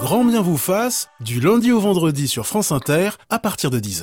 Grand bien vous fasse, du lundi au vendredi sur France Inter, à partir de 10h.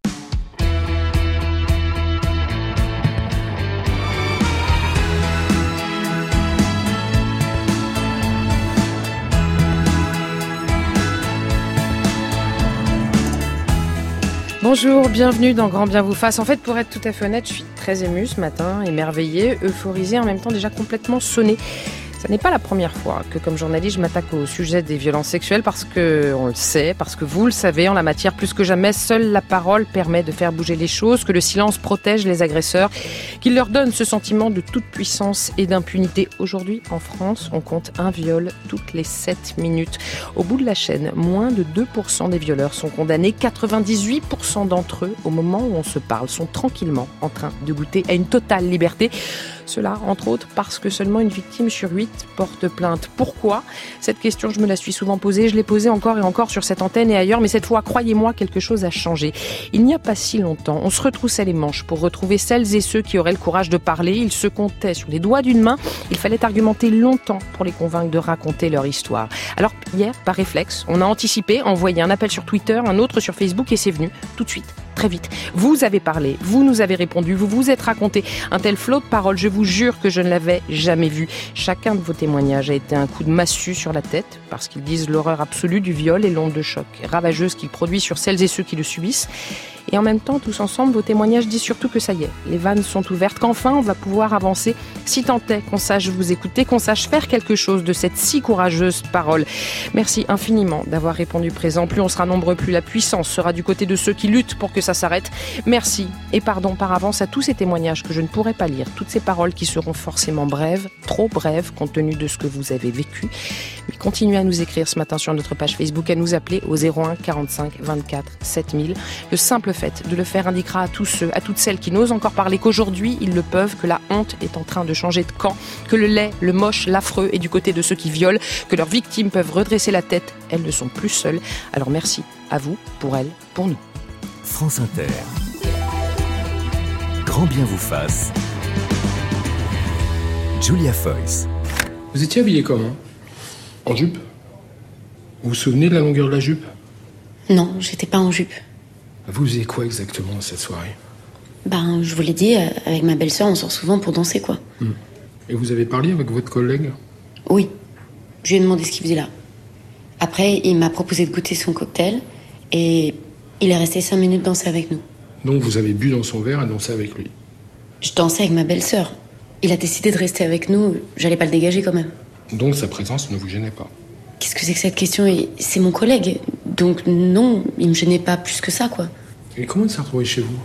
Bonjour, bienvenue dans Grand bien vous fasse. En fait, pour être tout à fait honnête, je suis très émue ce matin, émerveillée, euphorisée, en même temps déjà complètement sonnée. Ce n'est pas la première fois que, comme journaliste, je m'attaque au sujet des violences sexuelles parce que, on le sait, parce que vous le savez, en la matière, plus que jamais, seule la parole permet de faire bouger les choses, que le silence protège les agresseurs, qu'il leur donne ce sentiment de toute puissance et d'impunité. Aujourd'hui, en France, on compte un viol toutes les 7 minutes. Au bout de la chaîne, moins de 2% des violeurs sont condamnés. 98% d'entre eux, au moment où on se parle, sont tranquillement en train de goûter à une totale liberté. Cela, entre autres, parce que seulement une victime sur 8 porte plainte. Pourquoi ? Cette question, je me la suis souvent posée. Je l'ai posée encore et encore sur cette antenne et ailleurs. Mais cette fois, croyez-moi, quelque chose a changé. Il n'y a pas si longtemps, on se retroussait les manches pour retrouver celles et ceux qui auraient le courage de parler. Ils se comptaient sur les doigts d'une main. Il fallait argumenter longtemps pour les convaincre de raconter leur histoire. Alors, hier, par réflexe, on a anticipé, envoyé un appel sur Twitter, un autre sur Facebook et c'est venu tout de suite. Très vite. Vous avez parlé, vous nous avez répondu, vous vous êtes raconté. Un tel flot de paroles, je vous jure que je ne l'avais jamais vu. Chacun de vos témoignages a été un coup de massue sur la tête, parce qu'ils disent l'horreur absolue du viol et l'onde de choc ravageuse qu'il produit sur celles et ceux qui le subissent. Et en même temps, tous ensemble, vos témoignages disent surtout que ça y est, les vannes sont ouvertes, qu'enfin on va pouvoir avancer, si tant est qu'on sache vous écouter, qu'on sache faire quelque chose de cette si courageuse parole. Merci infiniment d'avoir répondu présent. Plus on sera nombreux, plus la puissance sera du côté de ceux qui luttent pour que ça s'arrête. Merci et pardon par avance à tous ces témoignages que je ne pourrai pas lire, toutes ces paroles qui seront forcément brèves, trop brèves compte tenu de ce que vous avez vécu. Mais continuez à nous écrire ce matin sur notre page Facebook, à nous appeler au 01 45 24 7000. Le simple fait de le faire indiquera à tous ceux, à toutes celles qui n'osent encore parler qu'aujourd'hui ils le peuvent, que la honte est en train de changer de camp, que le laid, le moche, l'affreux est du côté de ceux qui violent, que leurs victimes peuvent redresser la tête, elles ne sont plus seules. Alors merci à vous, pour elles, pour nous. France Inter. Grand bien vous fasse. Julia Foyce. Vous étiez habillé comment ? En jupe ? Vous vous souvenez de la longueur de la jupe ? Non, j'étais pas en jupe. Vous faisiez quoi exactement cette soirée ? Je vous l'ai dit, avec ma belle-sœur, on sort souvent pour danser, quoi. Et vous avez parlé avec votre collègue ? Oui, je lui ai demandé ce qu'il faisait là. Après, il m'a proposé de goûter son cocktail et il est resté 5 minutes danser avec nous. Donc vous avez bu dans son verre et dansé avec lui ? Je dansais avec ma belle-sœur. Il a décidé de rester avec nous, j'allais pas le dégager quand même. Donc sa présence ne vous gênait pas ? Qu'est-ce que c'est que cette question ? C'est mon collègue, donc non, il me gênait pas plus que ça, quoi. Et comment il s'est retrouvé chez vous ?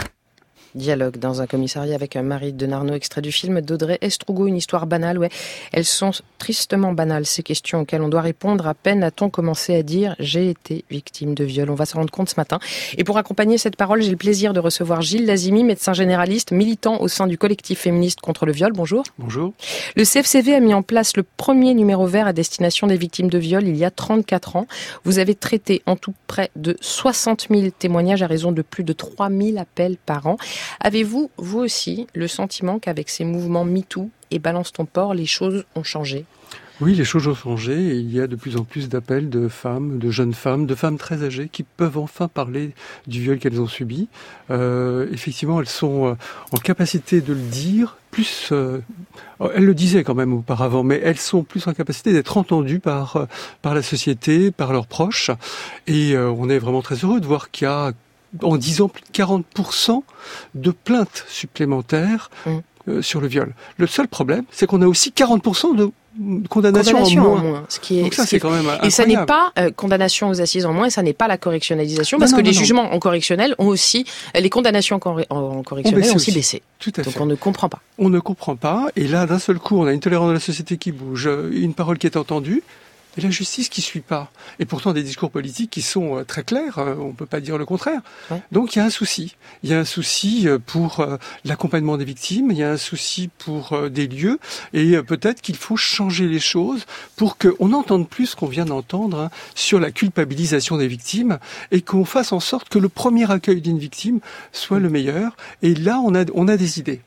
Dialogue dans un commissariat avec Marie Denarnaud, extrait du film d'Audrey Estrugo, une histoire banale. Ouais, elles sont tristement banales, ces questions auxquelles on doit répondre. À peine a-t-on commencé à dire « j'ai été victime de viol ». On va s'en rendre compte ce matin. Et pour accompagner cette parole, j'ai le plaisir de recevoir Gilles Lazimi, médecin généraliste, militant au sein du collectif féministe contre le viol. Bonjour. Bonjour. Le CFCV a mis en place le premier numéro vert à destination des victimes de viol il y a 34 ans. Vous avez traité en tout près de 60 000 témoignages à raison de plus de 3 000 appels par an. Avez-vous, vous aussi, le sentiment qu'avec ces mouvements MeToo et Balance ton port, les choses ont changé ? Oui, les choses ont changé et il y a de plus en plus d'appels de femmes, de jeunes femmes, de femmes très âgées qui peuvent enfin parler du viol qu'elles ont subi. Effectivement, elles sont en capacité de le dire, plus... elles le disaient quand même auparavant, mais elles sont plus en capacité d'être entendues par la société, par leurs proches. Et on est vraiment très heureux de voir qu'il y a en 10 ans plus de 40% de plaintes supplémentaires sur le viol. Le seul problème, c'est qu'on a aussi 40% de condamnation en moins. Ce qui est, donc ça, c'est quand même incroyable. Et ça n'est pas condamnation aux assises en moins, et ça n'est pas la correctionnalisation, parce que les jugements en correctionnel ont aussi, les condamnations en correctionnel ont aussi baissé. Tout à fait. Donc on ne comprend pas. On ne comprend pas, et là, d'un seul coup, on a une tolérance de la société qui bouge, une parole qui est entendue, et la justice qui suit pas. Et pourtant des discours politiques qui sont très clairs, on peut pas dire le contraire. Ouais. Donc il y a un souci. Il y a un souci pour l'accompagnement des victimes, il y a un souci pour des lieux, et peut-être qu'il faut changer les choses pour qu'on n'entende plus ce qu'on vient d'entendre sur la culpabilisation des victimes, et qu'on fasse en sorte que le premier accueil d'une victime soit le meilleur. Et là, on a des idées.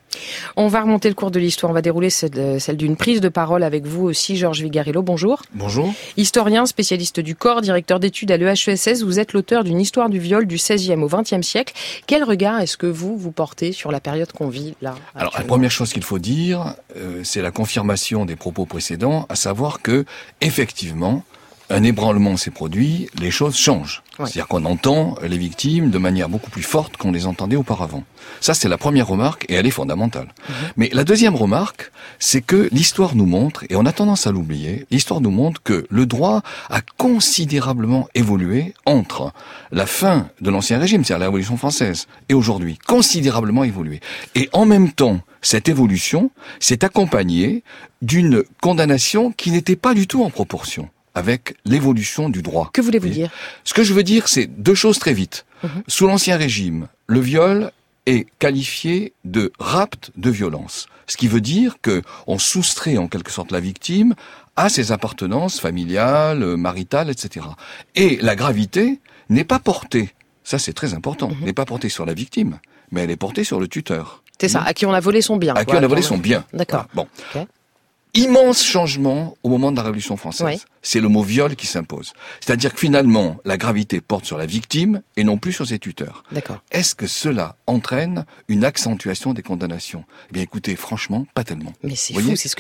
On va remonter le cours de l'histoire. On va dérouler celle d'une prise de parole avec vous aussi, Georges Vigarillo. Bonjour. Bonjour. Historien, spécialiste du corps, directeur d'études à l'EHESS. Vous êtes l'auteur d'une histoire du viol du XVIe au XXe siècle. Quel regard est-ce que vous portez sur la période qu'on vit là? Alors, la première chose qu'il faut dire, c'est la confirmation des propos précédents, à savoir que, effectivement, un ébranlement s'est produit, les choses changent. Ouais. C'est-à-dire qu'on entend les victimes de manière beaucoup plus forte qu'on les entendait auparavant. Ça, c'est la première remarque, et elle est fondamentale. Mais la deuxième remarque, c'est que l'histoire nous montre, et on a tendance à l'oublier, l'histoire nous montre que le droit a considérablement évolué entre la fin de l'Ancien Régime, c'est-à-dire la Révolution française, et aujourd'hui, considérablement évolué. Et en même temps, cette évolution s'est accompagnée d'une condamnation qui n'était pas du tout en proportion avec l'évolution du droit. Que voulez-vous dire? Ce que je veux dire, c'est deux choses très vite. Sous l'Ancien Régime, le viol est qualifié de rapt de violence. Ce qui veut dire que on soustrait en quelque sorte la victime à ses appartenances familiales, maritales, etc. Et la gravité n'est pas portée, ça c'est très important, n'est pas portée sur la victime, mais elle est portée sur le tuteur. C'est ça, à qui on a volé son bien. À qui on a volé son bien. D'accord. Voilà. Bon. Okay. Immense changement au moment de la Révolution française. Oui. C'est le mot viol qui s'impose. C'est-à-dire que finalement, la gravité porte sur la victime et non plus sur ses tuteurs. D'accord. Est-ce que cela entraîne une accentuation des condamnations? Eh bien, écoutez, franchement, pas tellement. Mais c'est fou, c'est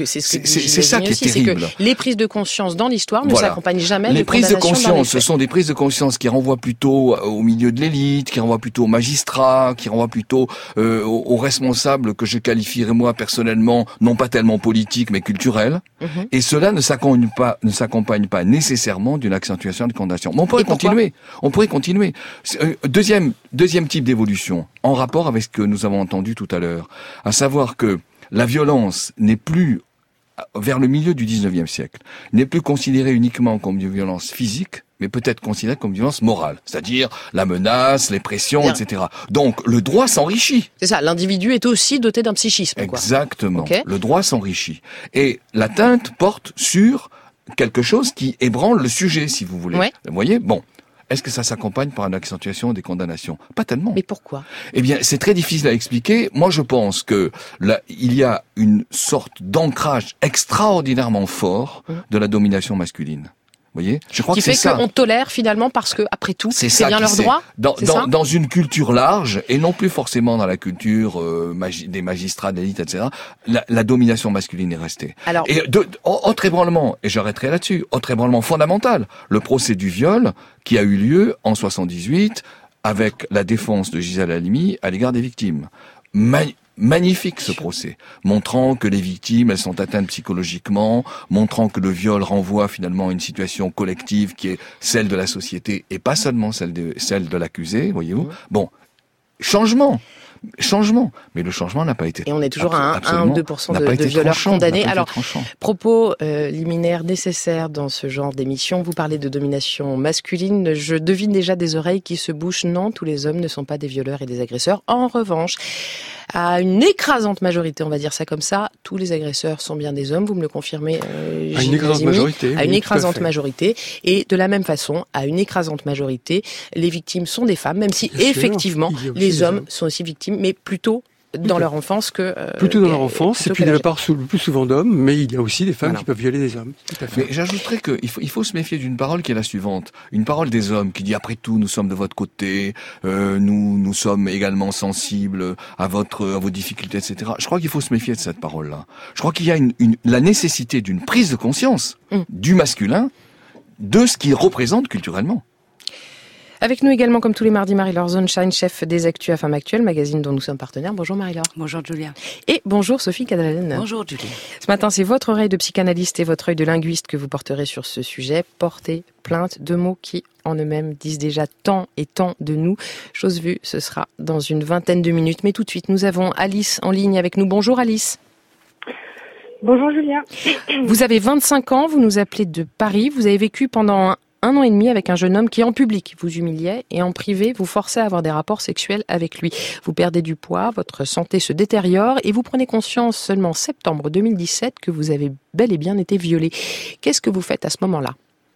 ça qui est terrible. C'est que les prises de conscience dans l'histoire ne s'accompagnent jamais de condamnations. Les prises de conscience, ce sont des prises de conscience qui renvoient plutôt au milieu de l'élite, qui renvoient plutôt aux magistrats, qui renvoient plutôt aux responsables que je qualifierais moi personnellement, non pas tellement politiques, mais culturels. Et cela ne s'accompagne pas nécessairement d'une accentuation de condamnation. Mais on pourrait continuer. On pourrait continuer. Deuxième type d'évolution, en rapport avec ce que nous avons entendu tout à l'heure, à savoir que la violence n'est plus, vers le milieu du 19e siècle, n'est plus considérée uniquement comme une violence physique, mais peut-être considérée comme une violence morale, c'est-à-dire la menace, les pressions, etc. Donc le droit s'enrichit. C'est ça, l'individu est aussi doté d'un psychisme. Exactement, Okay. Le droit s'enrichit. Et l'atteinte porte sur quelque chose qui ébranle le sujet, si vous voulez. Ouais. Vous voyez? Bon. Est-ce que ça s'accompagne par une accentuation des condamnations? Pas tellement. Mais pourquoi? Eh bien, c'est très difficile à expliquer. Moi, je pense que là, il y a une sorte d'ancrage extraordinairement fort de la domination masculine. Vous voyez? Je crois qui que c'est ça. Qui fait qu'on tolère finalement parce que, après tout, c'est bien leur droit? Dans une culture large, et non plus forcément dans la culture des magistrats d'élite, etc., la domination masculine est restée. Alors, et autre ébranlement, et j'arrêterai là-dessus, autre ébranlement fondamental, le procès du viol qui a eu lieu en 78 avec la défense de Gisèle Halimi à l'égard des victimes. Magnifique ce procès, montrant que les victimes, elles sont atteintes psychologiquement, montrant que le viol renvoie finalement à une situation collective qui est celle de la société et pas seulement celle de l'accusé, voyez-vous. Bon, changement, mais le changement n'a pas été. Et on est toujours à 1 ou 2% de violeurs condamnés. Alors, propos liminaires nécessaires dans ce genre d'émission. Vous parlez de domination masculine. Je devine déjà des oreilles qui se bouchent. Non, tous les hommes ne sont pas des violeurs et des agresseurs. En revanche, à une écrasante majorité, on va dire ça comme ça, tous les agresseurs sont bien des hommes. Vous me le confirmez, à une écrasante majorité. À une écrasante majorité. Et de la même façon, à une écrasante majorité, les victimes sont des femmes, même si effectivement, les hommes sont aussi victimes, mais plutôt dans leur enfance que... plutôt dans leur enfance, et puis de la part le plus souvent d'hommes, mais il y a aussi des femmes qui peuvent violer des hommes. Tout à fait. Mais j'ajouterais qu'il faut se méfier d'une parole qui est la suivante. Une parole des hommes qui dit, après tout, nous sommes de votre côté, nous sommes également sensibles à vos difficultés, etc. Je crois qu'il faut se méfier de cette parole-là. Je crois qu'il y a la nécessité d'une prise de conscience du masculin, de ce qu'il représente culturellement. Avec nous également, comme tous les mardis, Marie-Laure Sonnenschein, chef des Actus à Femmes Actuelles, magazine dont nous sommes partenaires. Bonjour Marie-Laure. Bonjour Julia. Et bonjour Sophie Cadalen. Bonjour Julia. Ce matin, c'est votre oreille de psychanalyste et votre œil de linguiste que vous porterez sur ce sujet. Porter plainte, deux mots qui, en eux-mêmes, disent déjà tant et tant de nous. Chose vue, ce sera dans une vingtaine de minutes. Mais tout de suite, nous avons Alice en ligne avec nous. Bonjour Alice. Bonjour Julia. Vous avez 25 ans, vous nous appelez de Paris. Vous avez vécu pendant un an et demi avec un jeune homme qui, en public, vous humiliait et en privé, vous forçait à avoir des rapports sexuels avec lui. Vous perdez du poids, votre santé se détériore et vous prenez conscience seulement en septembre 2017 que vous avez bel et bien été violée. Qu'est-ce que vous faites à ce moment-là ?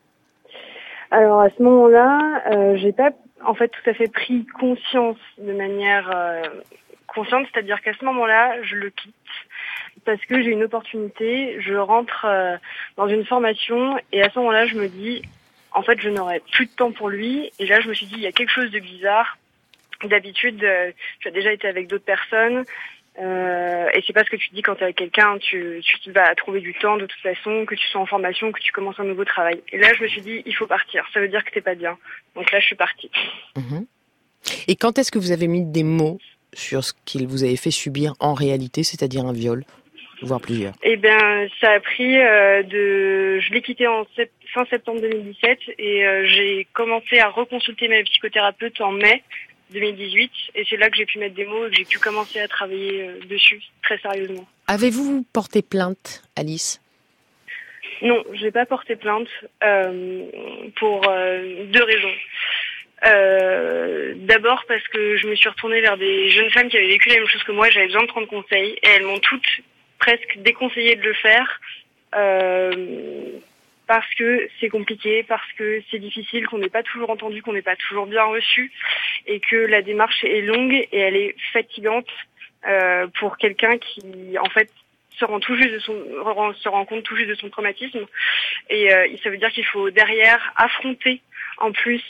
Alors à ce moment-là, j'ai pas en fait tout à fait pris conscience de manière consciente, c'est-à-dire qu'à ce moment-là, je le quitte parce que j'ai une opportunité, je rentre dans une formation et à ce moment-là, je me dis, en fait, je n'aurai plus de temps pour lui. Et là, je me suis dit, il y a quelque chose de bizarre. D'habitude, tu as déjà été avec d'autres personnes. Et c'est pas ce que tu dis quand tu es avec quelqu'un, tu vas trouver du temps de toute façon, que tu sois en formation, que tu commences un nouveau travail. Et là, je me suis dit, il faut partir. Ça veut dire que t'es pas bien. Donc là, je suis partie. Et quand est-ce que vous avez mis des mots sur ce qu'il vous avait fait subir en réalité, c'est-à-dire un viol, voire plusieurs? Eh bien, ça a pris je l'ai quitté en fin septembre 2017 et j'ai commencé à reconsulter ma psychothérapeute en mai 2018 et c'est là que j'ai pu mettre des mots et que j'ai pu commencer à travailler dessus très sérieusement. Avez-vous porté plainte, Alice? Non, je n'ai pas porté plainte pour 2 raisons. D'abord parce que je me suis retournée vers des jeunes femmes qui avaient vécu la même chose que moi et j'avais besoin de prendre conseil et elles m'ont toutes presque déconseillé de le faire parce que c'est compliqué, parce que c'est difficile, qu'on n'est pas toujours entendu, qu'on n'est pas toujours bien reçu et que la démarche est longue et elle est fatigante pour quelqu'un qui en fait se rend compte tout juste de son traumatisme et ça veut dire qu'il faut derrière affronter en plus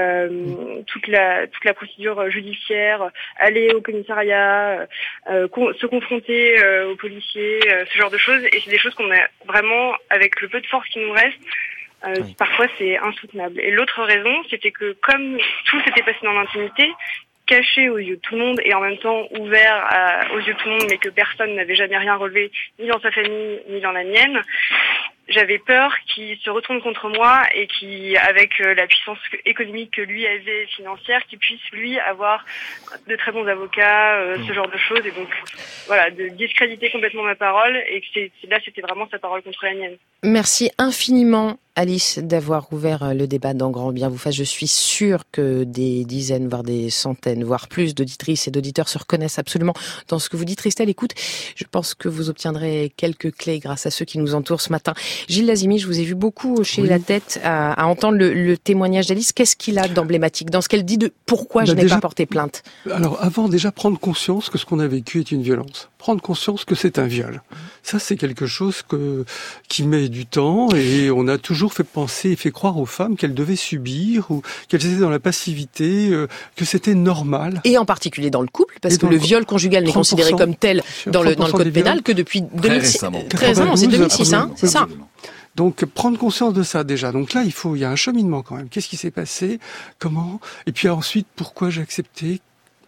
toute la procédure judiciaire, aller au commissariat, se confronter aux policiers, ce genre de choses. Et c'est des choses qu'on a vraiment, avec le peu de force qui nous reste, parfois c'est insoutenable. Et l'autre raison, c'était que comme tout s'était passé dans l'intimité, caché aux yeux de tout le monde et en même temps ouvert aux yeux de tout le monde, mais que personne n'avait jamais rien relevé, ni dans sa famille, ni dans la mienne, j'avais peur qu'il se retourne contre moi et qui, avec la puissance économique que lui avait, financière, qu'il puisse lui avoir de très bons avocats, ce genre de choses, et donc voilà, de discréditer complètement ma parole et que là c'était vraiment sa parole contre la mienne. Merci infiniment, Alice, d'avoir ouvert le débat dans Grand Bien vous fasse. Je suis sûre que des dizaines, voire des centaines, voire plus d'auditrices et d'auditeurs se reconnaissent absolument dans ce que vous dites. Christelle, écoute, je pense que vous obtiendrez quelques clés grâce à ceux qui nous entourent ce matin. Gilles Lazimi, je vous ai vu beaucoup hocher la tête à entendre le témoignage d'Alice. Qu'est-ce qu'il a d'emblématique dans ce qu'elle dit de pourquoi je n'ai pas porté plainte? Alors, avant, déjà, prendre conscience que ce qu'on a vécu est une violence. Prendre conscience que c'est un viol. Ça, c'est quelque chose qui met du temps et on a toujours fait penser et fait croire aux femmes qu'elles devaient subir ou qu'elles étaient dans la passivité, que c'était normal. Et en particulier dans le couple, parce que le viol conjugal n'est considéré comme tel dans le code pénal que depuis 2006. Très récemment, c'est 2006, hein, c'est ça. Donc, prendre conscience de ça, déjà. Donc là, il y a un cheminement quand même. Qu'est-ce qui s'est passé? Comment? Et puis ensuite, pourquoi j'ai accepté?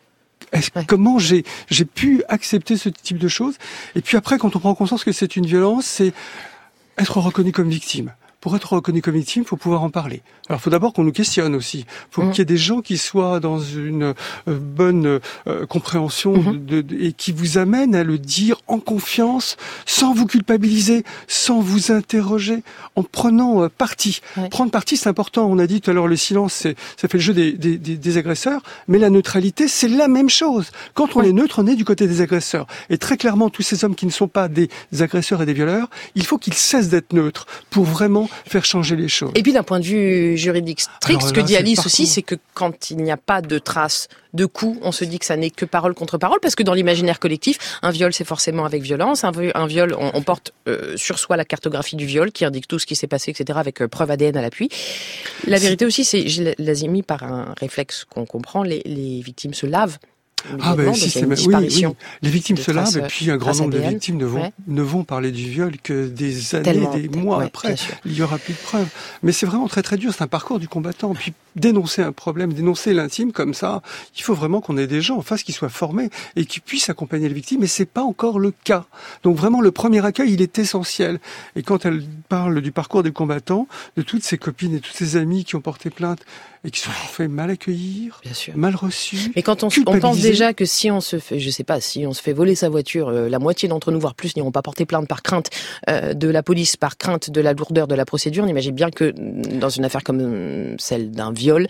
Comment j'ai pu accepter ce type de choses? Et puis après, quand on prend conscience que c'est une violence, c'est être reconnu comme victime. Pour être reconnu comme victime, il faut pouvoir en parler. Alors, il faut d'abord qu'on nous questionne aussi. Il faut qu'il y ait des gens qui soient dans une bonne compréhension et qui vous amènent à le dire en confiance, sans vous culpabiliser, sans vous interroger, en prenant parti. Prendre parti, c'est important. On a dit tout à l'heure, le silence, ça fait le jeu des agresseurs, mais la neutralité, c'est la même chose. Quand on est neutre, on est du côté des agresseurs. Et très clairement, tous ces hommes qui ne sont pas des agresseurs et des violeurs, il faut qu'ils cessent d'être neutres pour vraiment faire changer les choses. Et puis d'un point de vue juridique strict, ce que dit Alice aussi, c'est que quand il n'y a pas de traces de coups, on se dit que ça n'est que parole contre parole, parce que dans l'imaginaire collectif, un viol c'est forcément avec violence, un viol, on porte sur soi la cartographie du viol qui indique tout ce qui s'est passé, etc., avec preuve ADN à l'appui. La vérité aussi, c'est, Gilles Lazimi, par un réflexe qu'on comprend, les victimes se lavent. Ah ben si, c'est oui. Les victimes se lavent et puis un grand nombre de victimes ne vont parler du viol que des années, des mois après. Il y aura plus de preuves. Mais c'est vraiment très très dur. C'est un parcours du combattant. Puis dénoncer un problème, dénoncer l'intime comme ça, il faut vraiment qu'on ait des gens en face qui soient formés et qui puissent accompagner les victimes. Et c'est pas encore le cas. Donc vraiment le premier accueil, il est essentiel. Et quand elle parle du parcours du combattant, de toutes ses copines et tous ses amis qui ont porté plainte et qui se sont fait mal accueillir, mal reçus. Mais quand on pense déjà que si on se fait, je sais pas, si on se fait voler sa voiture, la moitié d'entre nous, voire plus, n'iront pas porter plainte par crainte de la police, par crainte de la lourdeur de la procédure. On imagine bien que dans une affaire comme celle d'un viol,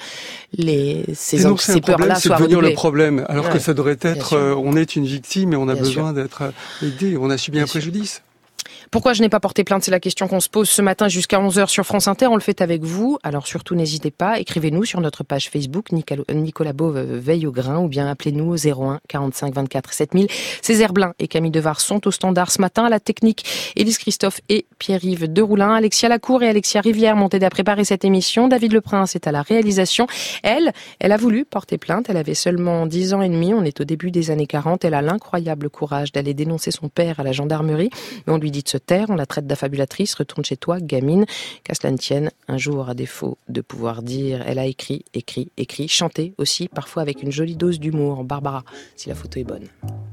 ces peurs-là soient devenir redoublées. Le problème, alors que ça devrait être, on est une victime et on a besoin d'être aidé, on a subi un préjudice. Pourquoi je n'ai pas porté plainte, c'est la question qu'on se pose ce matin jusqu'à 11h sur France Inter. On le fait avec vous, alors surtout n'hésitez pas, écrivez-nous sur notre page Facebook Nicolas Beauve veille au grain ou bien appelez-nous au 01 45 24 7000. Césaire Blin et Camille Devard sont au standard ce matin. À la technique, Élise Christophe et Pierre-Yves Deroulin. Alexia Lacour et Alexia Rivière m'ont aidé à préparer cette émission. David Leprince est à la réalisation. Elle a voulu porter plainte. Elle avait seulement 10 ans et demi. On est au début des années 40. Elle a l'incroyable courage d'aller dénoncer son père à la gendarmerie. Mais on lui dit de se taire. On la traite d'affabulatrice. Retourne chez toi, gamine. Qu'à cela ne tienne, un jour, à défaut de pouvoir dire, elle a écrit, chanté aussi, parfois avec une jolie dose d'humour. Barbara, si la photo est bonne.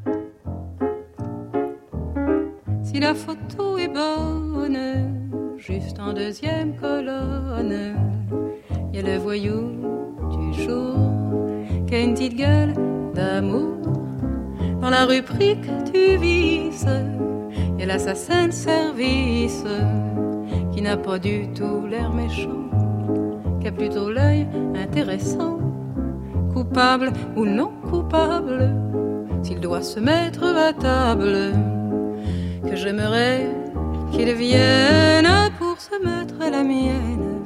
Si la photo est bonne, juste en deuxième colonne, y a le voyou du jour qui a une petite gueule d'amour. Dans la rubrique du vice, y a l'assassin de service qui n'a pas du tout l'air méchant, qui a plutôt l'œil intéressant. Coupable ou non coupable, s'il doit se mettre à table, que j'aimerais qu'il vienne pour se mettre à la mienne.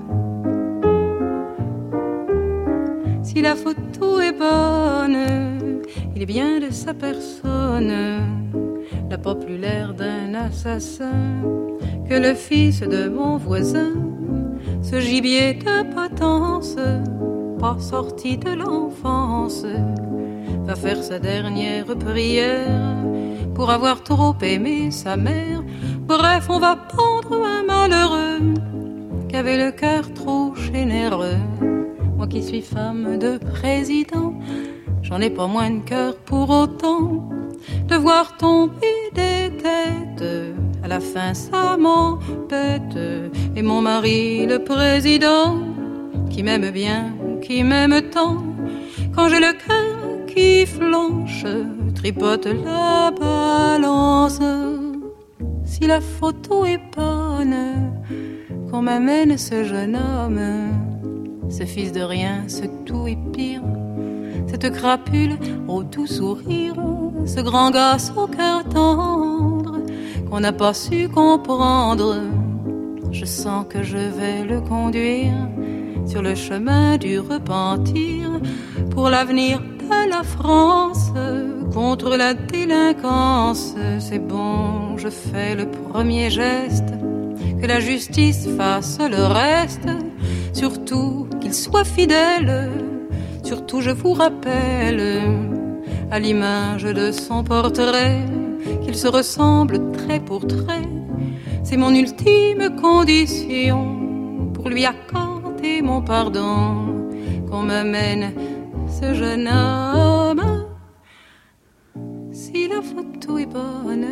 Si la photo est bonne, il est bien de sa personne, n'a pas plus l'air d'un assassin que le fils de mon voisin. Ce gibier de potence, pas sorti de l'enfance, va faire sa dernière prière pour avoir trop aimé sa mère. Bref, on va pendre un malheureux qui avait le cœur trop généreux. Moi qui suis femme de président, j'en ai pas moins de cœur pour autant de voir tomber des têtes. À la fin ça m'embête. Et mon mari le président, qui m'aime bien, qui m'aime tant, quand j'ai le cœur qui flanche, tripote la balance. Si la photo est bonne, qu'on m'amène ce jeune homme, ce fils de rien, ce tout est pire, cette crapule au doux sourire, ce grand gosse au cœur tendre qu'on n'a pas su comprendre. Je sens que je vais le conduire sur le chemin du repentir pour l'avenir de la France, contre la délinquance. C'est bon, je fais le premier geste, que la justice fasse le reste, surtout qu'il soit fidèle. Surtout je vous rappelle, à l'image de son portrait, qu'il se ressemble trait pour trait. C'est mon ultime condition pour lui accorder mon pardon, qu'on m'amène ce jeune homme. Si la photo est bonne,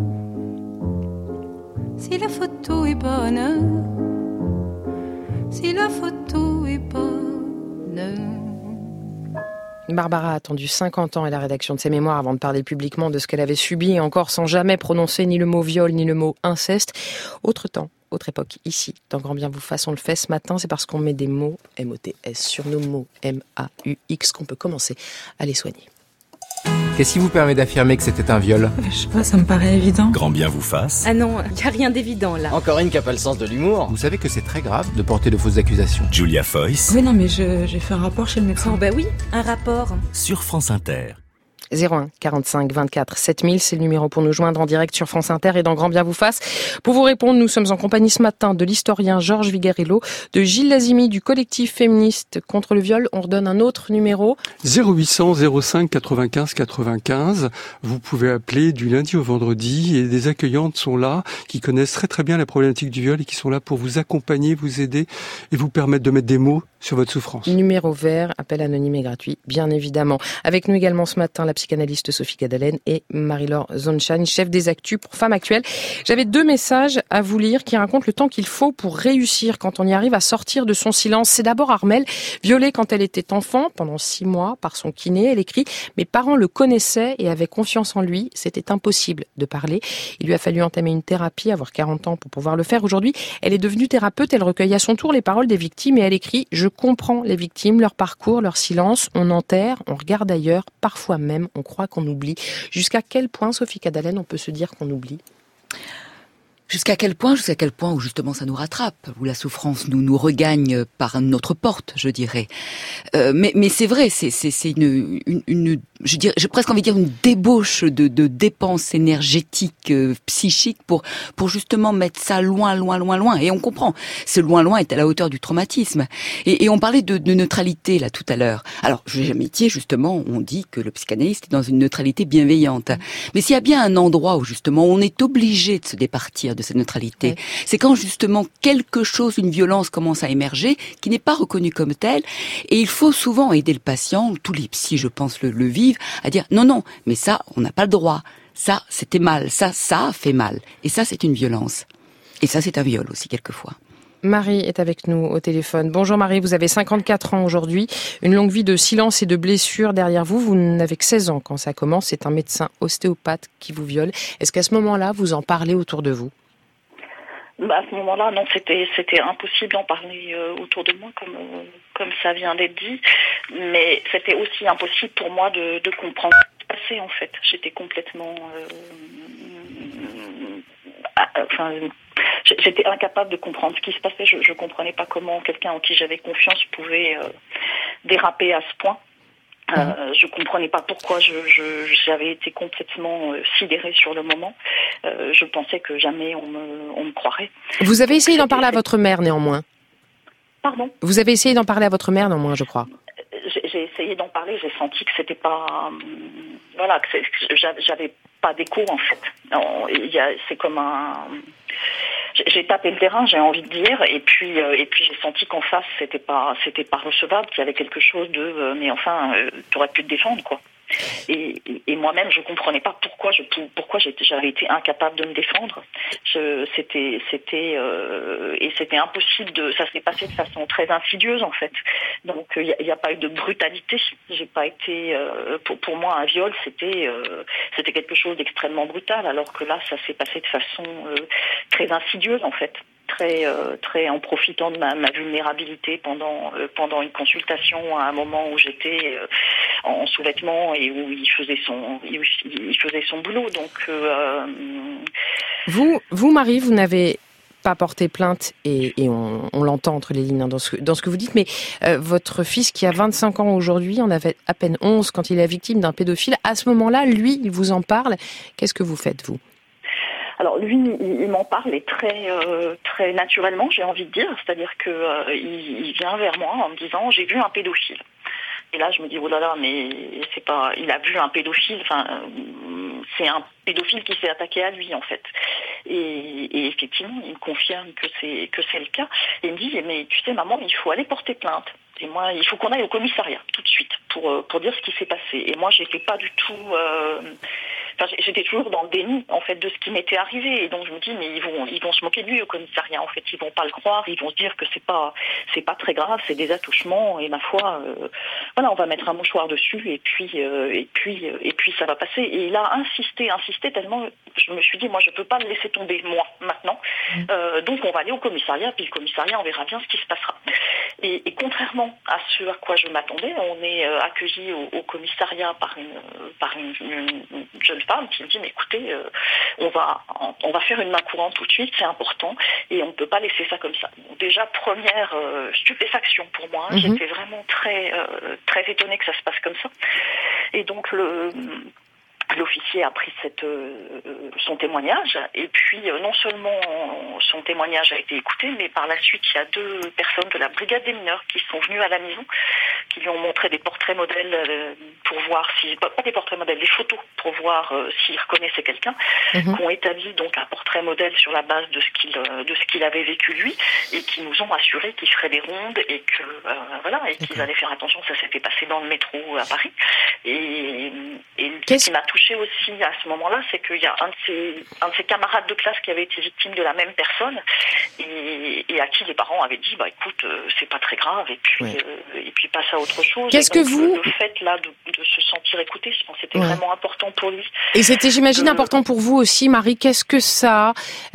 si la photo est bonne, si la photo est bonne. Barbara a attendu 50 ans à la rédaction de ses mémoires avant de parler publiquement de ce qu'elle avait subi, et encore sans jamais prononcer ni le mot viol ni le mot inceste. Autre temps, autre époque, ici, dans Grand Bien vous fasse, on le fait ce matin, c'est parce qu'on met des mots M-O-T-S sur nos mots M-A-U-X qu'on peut commencer à les soigner. Qu'est-ce qui vous permet d'affirmer que c'était un viol ? Je sais pas, ça me paraît évident. Grand Bien vous fasse. Ah non, y a rien d'évident là. Encore une qui a pas le sens de l'humour. Vous savez que c'est très grave de porter de fausses accusations. Julia Foyce. Oui, non, mais j'ai fait un rapport chez le médecin. Oh bah oui, un rapport. Sur France Inter. 01 45 24 7000, c'est le numéro pour nous joindre en direct sur France Inter et dans Grand Bien vous fasse. Pour vous répondre, nous sommes en compagnie ce matin de l'historien Georges Vigarello, de Gilles Lazimi du collectif féministe contre le viol. On redonne un autre numéro. 0800 05 95 95. Vous pouvez appeler du lundi au vendredi et des accueillantes sont là qui connaissent très très bien la problématique du viol et qui sont là pour vous accompagner, vous aider et vous permettre de mettre des mots sur votre souffrance. Numéro vert, appel anonyme et gratuit, bien évidemment. Avec nous également ce matin, la psychanalyste Sophie Gadalen et Marie-Laure Zonshine, chef des actus pour Femmes Actuelles. J'avais 2 messages à vous lire qui racontent le temps qu'il faut pour réussir quand on y arrive à sortir de son silence. C'est d'abord Armelle, violée quand elle était enfant, pendant 6 mois, par son kiné. Elle écrit « Mes parents le connaissaient et avaient confiance en lui. C'était impossible de parler. Il lui a fallu entamer une thérapie, avoir 40 ans pour pouvoir le faire. Aujourd'hui, elle est devenue thérapeute. Elle recueille à son tour les paroles des victimes et elle écrit « Je comprends les victimes, leur parcours, leur silence. On enterre, on regarde ailleurs. Parfois même, on croit qu'on oublie. » Jusqu'à quel point, Sophie Gadalen, on peut se dire qu'on oublie ? Jusqu'à quel point où justement ça nous rattrape, où la souffrance nous regagne par notre porte, je dirais. Mais c'est vrai, c'est une je dirais, j'ai presque envie de dire une débauche de dépenses énergétiques, psychiques pour justement mettre ça loin. Et on comprend, ce loin est à la hauteur du traumatisme. Et on parlait de neutralité là tout à l'heure. Alors, je vais métier justement, on dit que le psychanalyste est dans une neutralité bienveillante. Mais s'il y a bien un endroit où justement on est obligé de se départir de cette neutralité, c'est quand justement quelque chose, une violence commence à émerger, qui n'est pas reconnue comme telle, et il faut souvent aider le patient, tous les psys je pense le vivent, à dire non, mais ça on n'a pas le droit, ça c'était mal, ça a fait mal, et ça c'est une violence, et ça c'est un viol aussi quelquefois. Marie est avec nous au téléphone. Bonjour Marie, vous avez 54 ans aujourd'hui, une longue vie de silence et de blessures derrière vous. Vous n'avez que 16 ans quand ça commence, c'est un médecin ostéopathe qui vous viole. Est-ce qu'à ce moment-là, vous en parlez autour de vous ? À ce moment-là, non, c'était impossible d'en parler autour de moi, comme ça vient d'être dit. Mais c'était aussi impossible pour moi de comprendre ce qui se passait, en fait. J'étais complètement... j'étais incapable de comprendre ce qui se passait. Je comprenais pas comment quelqu'un en qui j'avais confiance pouvait déraper à ce point. Je comprenais pas pourquoi j'avais été complètement sidérée sur le moment. Je pensais que jamais on me croirait. Vous avez essayé d'en parler à votre mère néanmoins ? Pardon ? Vous avez essayé d'en parler à votre mère néanmoins, je crois. J'ai essayé d'en parler, j'ai senti que c'était pas... Voilà, que j'avais pas d'écho en fait. C'est comme un... J'ai tapé le terrain, j'ai envie de dire, et puis j'ai senti qu'en face c'était pas recevable, qu'il y avait quelque chose de mais enfin t'aurais pu te défendre quoi. Et moi-même je comprenais pas pourquoi j'avais été incapable de me défendre. C'était impossible ça s'est passé de façon très insidieuse en fait. Donc il y a pas eu de brutalité. J'ai pas été pour moi un viol c'était quelque chose d'extrêmement brutal, alors que là ça s'est passé de façon très insidieuse en fait. Très en profitant de ma vulnérabilité pendant une consultation à un moment où j'étais en sous-vêtements et où il faisait son boulot. Donc vous Marie, vous n'avez pas porté plainte et on l'entend entre les lignes dans ce que vous dites, mais votre fils qui a 25 ans aujourd'hui en avait à peine 11 quand il est victime d'un pédophile. À ce moment-là, lui, il vous en parle. Qu'est-ce que vous faites, vous ? Alors lui, il m'en parle et très naturellement, j'ai envie de dire, c'est-à-dire que il vient vers moi en me disant j'ai vu un pédophile. Et là, je me dis oh là là, mais c'est pas, il a vu un pédophile. Enfin, c'est un pédophile qui s'est attaqué à lui en fait. Et effectivement, il me confirme que c'est le cas. Et il me dit mais tu sais maman, il faut aller porter plainte. Et moi, il faut qu'on aille au commissariat tout de suite pour dire ce qui s'est passé. Et moi, j'étais pas du tout. J'étais toujours dans le déni en fait de ce qui m'était arrivé, et donc je me dis mais ils vont se moquer de lui au commissariat en fait, ils vont pas le croire, ils vont se dire que c'est pas très grave, c'est des attouchements et ma foi voilà, on va mettre un mouchoir dessus et puis ça va passer. Et il a insisté tellement, je me suis dit moi je peux pas le laisser tomber moi maintenant, donc on va aller au commissariat, puis le commissariat on verra bien ce qui se passera. Et contrairement à ce à quoi je m'attendais, on est accueilli au commissariat par une jeune femme qui me dit mais écoutez, on va faire une main courante tout de suite, c'est important et on ne peut pas laisser ça comme ça. Donc, déjà première stupéfaction pour moi, j'étais vraiment très étonnée que ça se passe comme ça. Et donc l'officier a pris son témoignage, et puis non seulement son témoignage a été écouté, mais par la suite il y a 2 personnes de la brigade des mineurs qui sont venues à la maison, qui lui ont montré des portraits modèles pour voir pas des portraits modèles, des photos pour voir s'il reconnaissait quelqu'un, qui ont établi donc un portrait modèle sur la base de ce qu'il avait vécu lui, et qui nous ont assuré qu'il ferait des rondes et que et qu'ils allaient faire attention. Ça s'était passé dans le métro à Paris, et ce qui m'a touché aussi à ce moment-là, c'est qu'il y a un de ses camarades de classe qui avait été victime de la même personne et à qui les parents avaient dit écoute, c'est pas très grave, et puis passe à autre chose. Qu'est-ce que le fait là de se sentir écouté, je pense que c'était vraiment important pour lui. Et c'était, j'imagine, important pour vous aussi, Marie. Qu'est-ce que ça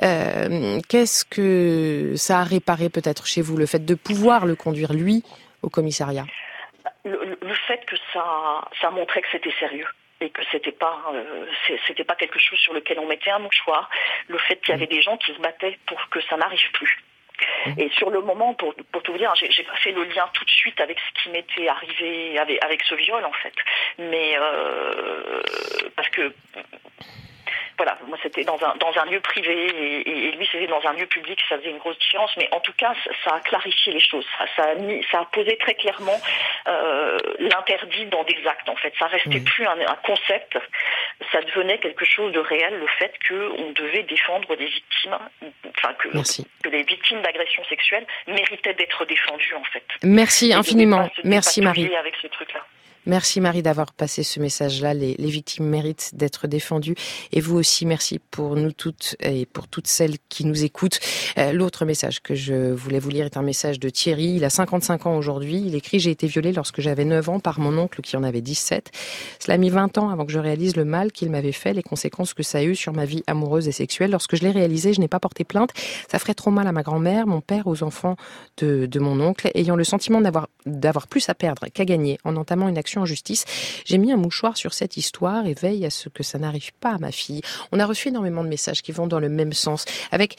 a réparé peut-être chez vous, le fait de pouvoir le conduire lui au commissariat? Le fait que ça montrait que c'était sérieux. et que c'était pas quelque chose sur lequel on mettait un mouchoir, le fait qu'il y avait des gens qui se battaient pour que ça n'arrive plus. Et sur le moment, pour tout vous dire, j'ai pas fait le lien tout de suite avec ce qui m'était arrivé avec ce viol en fait, mais parce que voilà, moi c'était dans un lieu privé et lui c'était dans un lieu public, ça faisait une grosse différence, mais en tout cas ça a clarifié les choses, ça a posé très clairement l'interdit dans des actes en fait, ça restait plus un concept, ça devenait quelque chose de réel, le fait qu'on devait défendre des victimes, enfin que les victimes d'agressions sexuelles méritaient d'être défendues en fait. Merci infiniment, merci Marie. Avec ce truc-là. Merci Marie d'avoir passé ce message-là. Les victimes méritent d'être défendues. Et vous aussi, merci pour nous toutes et pour toutes celles qui nous écoutent. L'autre message que je voulais vous lire est un message de Thierry. Il a 55 ans aujourd'hui. Il écrit « J'ai été violée lorsque j'avais 9 ans par mon oncle qui en avait 17. Cela a mis 20 ans avant que je réalise le mal qu'il m'avait fait, les conséquences que ça a eu sur ma vie amoureuse et sexuelle. Lorsque je l'ai réalisé, je n'ai pas porté plainte. Ça ferait trop mal à ma grand-mère, mon père, aux enfants de mon oncle, ayant le sentiment d'avoir plus à perdre qu'à gagner en entamant une action en justice. J'ai mis un mouchoir sur cette histoire et veille à ce que ça n'arrive pas à ma fille. » On a reçu énormément de messages qui vont dans le même sens, avec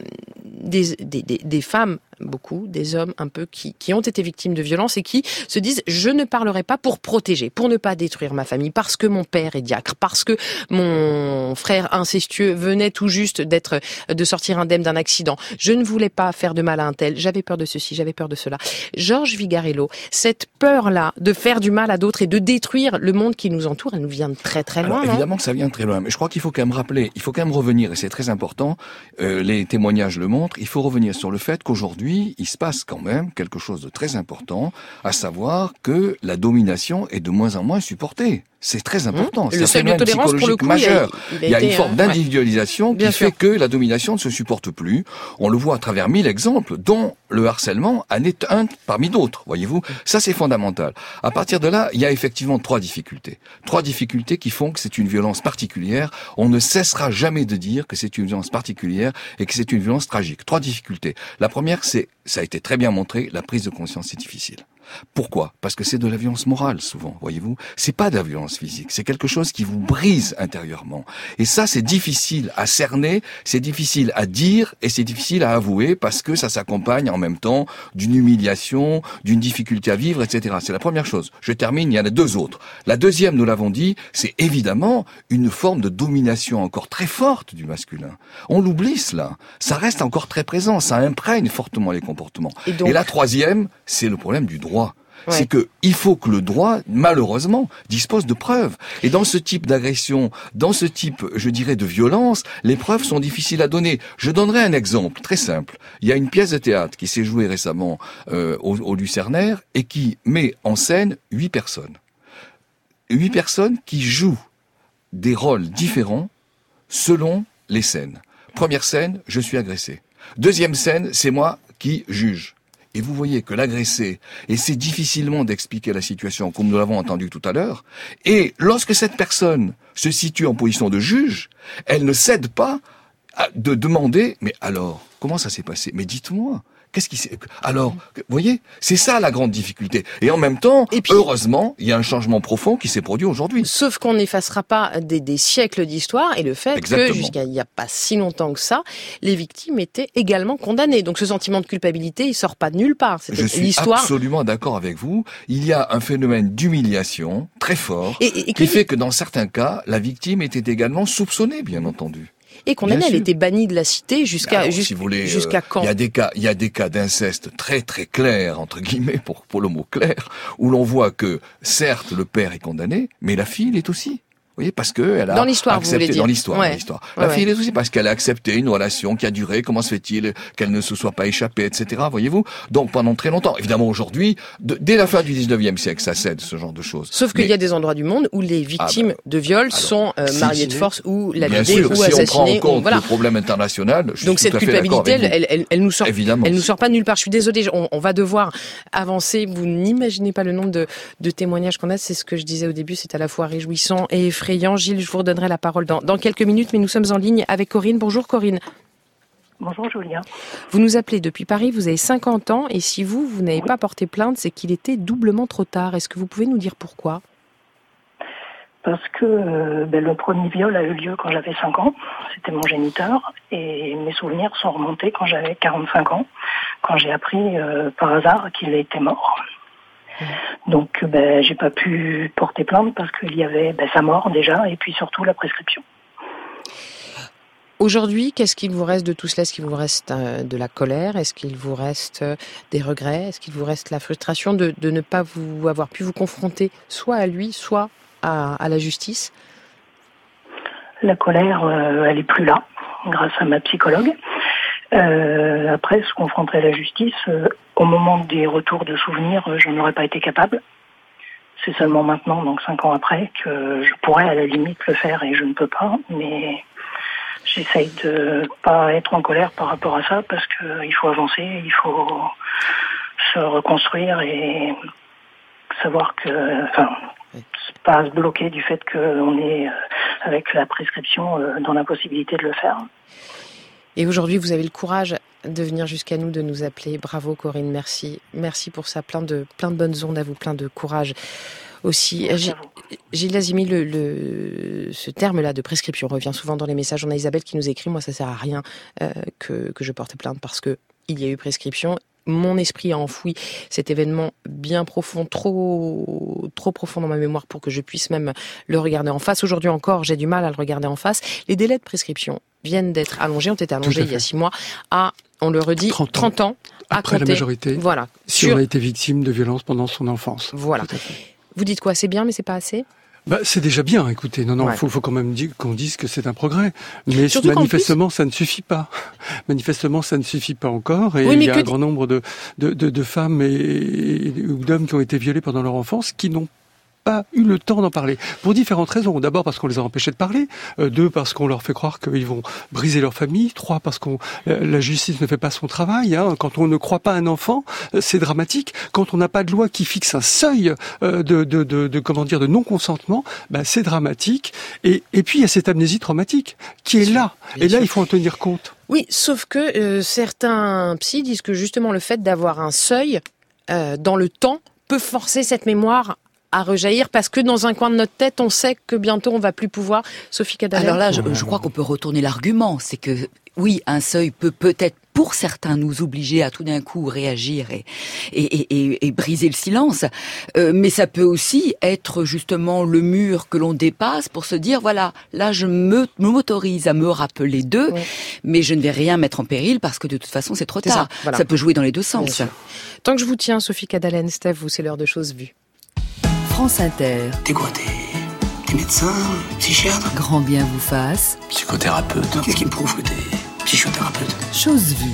des femmes, beaucoup, des hommes un peu qui ont été victimes de violences et qui se disent « je ne parlerai pas pour protéger, pour ne pas détruire ma famille, parce que mon père est diacre, parce que mon frère incestueux venait tout juste de sortir indemne d'un accident. Je ne voulais pas faire de mal à un tel, j'avais peur de ceci, j'avais peur de cela. » Georges Vigarello, cette peur-là de faire du mal à d'autres et de détruire le monde qui nous entoure, elle nous vient de très très loin. Alors, évidemment que ça vient de très loin, mais je crois qu'il faut quand même rappeler, il faut quand même revenir, et c'est très important, les témoignages le montrent, il faut revenir sur le fait qu'aujourd'hui, il se passe quand même quelque chose de très important, à savoir que la domination est de moins en moins supportée. C'est très important. C'est un phénomène psychologique majeur. Il y a une forme d'individualisation qui fait que la domination ne se supporte plus. On le voit à travers 1000 exemples, dont le harcèlement en est un parmi d'autres. Voyez-vous, ça c'est fondamental. À partir de là, il y a effectivement trois difficultés qui font que c'est une violence particulière. On ne cessera jamais de dire que c'est une violence particulière et que c'est une violence tragique. Trois difficultés. La première, ça a été très bien montré, la prise de conscience est difficile. Pourquoi ? Parce que c'est de la violence morale, souvent, voyez-vous. C'est pas de la violence physique, c'est quelque chose qui vous brise intérieurement. Et ça, c'est difficile à cerner, c'est difficile à dire, et c'est difficile à avouer, parce que ça s'accompagne en même temps d'une humiliation, d'une difficulté à vivre, etc. C'est la première chose. Je termine, il y en a deux autres. La deuxième, nous l'avons dit, c'est évidemment une forme de domination encore très forte du masculin. On l'oublie, cela. Ça reste encore très présent, ça imprègne fortement les comportements. Et la troisième, c'est le problème du droit. Ouais. C'est que il faut que le droit, malheureusement, dispose de preuves. Et dans ce type d'agression, dans ce type, je dirais, de violence, les preuves sont difficiles à donner. Je donnerai un exemple très simple. Il y a une pièce de théâtre qui s'est jouée récemment au Lucernaire et qui met en scène 8 personnes. 8 personnes qui jouent des rôles différents selon les scènes. Première scène, je suis agressé. Deuxième scène, c'est moi qui juge. Et vous voyez que l'agressé essaie difficilement d'expliquer la situation, comme nous l'avons entendu tout à l'heure. Et lorsque cette personne se situe en position de juge, elle ne cède pas de demander « Mais alors, comment ça s'est passé ? Mais dites-moi ». Qu'est-ce qui s'est... Alors, vous voyez, c'est ça la grande difficulté. Et en même temps, heureusement, il y a un changement profond qui s'est produit aujourd'hui. Sauf qu'on n'effacera pas des siècles d'histoire et le fait que jusqu'à il n'y a pas si longtemps que ça, les victimes étaient également condamnées. Donc ce sentiment de culpabilité, il sort pas de nulle part. Je suis absolument d'accord avec vous. Il y a un phénomène d'humiliation très fort qui fait que dans certains cas, la victime était également soupçonnée, bien entendu. Et condamnée, elle était bannie de la cité jusqu'à quand ? Il y a des cas d'inceste très très clairs, entre guillemets, pour le mot clair, où l'on voit que, certes, le père est condamné, mais la fille l'est aussi. Vous voyez, parce que elle a dans l'histoire, accepté, vous voulez dire. Dans l'histoire. La fille est aussi parce qu'elle a accepté une relation qui a duré. Comment se fait-il qu'elle ne se soit pas échappée, etc. Voyez-vous. Donc pendant très longtemps. Évidemment, aujourd'hui, dès la fin du 19e siècle, ça cède ce genre de choses. Sauf qu'il y a des endroits du monde où les victimes de viol sont mariées de force ou lapidées ou assassinées. Si on prend en compte le problème international, je donc suis cette tout à fait culpabilité, elle nous sort. Évidemment. Elle nous sort pas de nulle part. Je suis désolée. On va devoir avancer. Vous n'imaginez pas le nombre de témoignages qu'on a. C'est ce que je disais au début. C'est à la fois réjouissant et effrayant. Gilles, je vous donnerai la parole dans quelques minutes, mais nous sommes en ligne avec Corinne. Bonjour Corinne. Bonjour Julien. Vous nous appelez depuis Paris, vous avez 50 ans, et si vous n'avez pas porté plainte, c'est qu'il était doublement trop tard. Est-ce que vous pouvez nous dire pourquoi ? parce que le premier viol a eu lieu quand j'avais 5 ans. C'était mon géniteur. Et mes souvenirs sont remontés quand j'avais 45 ans, quand j'ai appris par hasard qu'il était mort. Donc j'ai pas pu porter plainte parce qu'il y avait sa mort déjà et puis surtout la prescription. Aujourd'hui, qu'est-ce qu'il vous reste de tout cela ? Est-ce qu'il vous reste de la colère ? Est-ce qu'il vous reste des regrets ? Est-ce qu'il vous reste la frustration de ne pas avoir pu vous confronter soit à lui, soit à la justice ? La colère, elle est plus là, grâce à ma psychologue. Après, se confronter à la justice, au moment des retours de souvenirs, je n'aurais pas été capable. C'est seulement maintenant, donc 5 ans après, que je pourrais à la limite le faire et je ne peux pas, mais j'essaye de pas être en colère par rapport à ça parce qu'il faut avancer, il faut se reconstruire et savoir que, pas se bloquer du fait qu'on est avec la prescription dans l'impossibilité de le faire. Et aujourd'hui, vous avez le courage de venir jusqu'à nous, de nous appeler. Bravo Corinne, merci. Merci pour ça, plein de bonnes ondes à vous, plein de courage aussi. Gilles Lazimi, ce terme-là de prescription revient souvent dans les messages. On a Isabelle qui nous écrit, moi ça sert à rien que je porte plainte parce que il y a eu prescription. Mon esprit a enfoui cet événement bien profond, trop profond dans ma mémoire pour que je puisse même le regarder en face. Aujourd'hui encore, j'ai du mal à le regarder en face. Les délais de prescription viennent d'être allongés, ont été allongés il y a 6 mois à, on le redit, 30 ans. Après compter, la majorité, voilà, si on a été victime de violences pendant son enfance. Voilà. Vous dites quoi ? C'est bien, mais c'est pas assez ? C'est déjà bien, écoutez. Non, faut quand même qu'on dise que c'est un progrès. Mais surtout manifestement, ça ne suffit pas. Manifestement, ça ne suffit pas encore. Et il y a un grand nombre de femmes ou d'hommes qui ont été violés pendant leur enfance qui n'ont pas eu le temps d'en parler. Pour différentes raisons. D'abord parce qu'on les a empêchés de parler. 2 parce qu'on leur fait croire qu'ils vont briser leur famille. 3 parce que la justice ne fait pas son travail. Quand on ne croit pas un enfant, c'est dramatique. Quand on n'a pas de loi qui fixe un seuil de non-consentement, c'est dramatique. Et puis il y a cette amnésie traumatique qui est là. Et là, il faut en tenir compte. Oui, sauf que certains psys disent que justement le fait d'avoir un seuil dans le temps peut forcer cette mémoire à rejaillir parce que dans un coin de notre tête, on sait que bientôt on va plus pouvoir. Sophie Cadalin. Alors là, je crois qu'on peut retourner l'argument. C'est que, oui, un seuil peut peut-être pour certains nous obliger à tout d'un coup réagir et briser le silence. Mais ça peut aussi être justement le mur que l'on dépasse pour se dire, voilà, là je m'autorise à me rappeler d'eux, mais je ne vais rien mettre en péril parce que de toute façon c'est trop tard. Ça peut jouer dans les deux sens. Tant que je vous tiens, Sophie Cadalin, Steph, vous, c'est l'heure de choses vues. France Inter. T'es quoi, t'es médecin, psychiatre ? Grand bien vous fasse. Psychothérapeute. Qu'est-ce qui me prouve que t'es psychothérapeute ? Chose vue.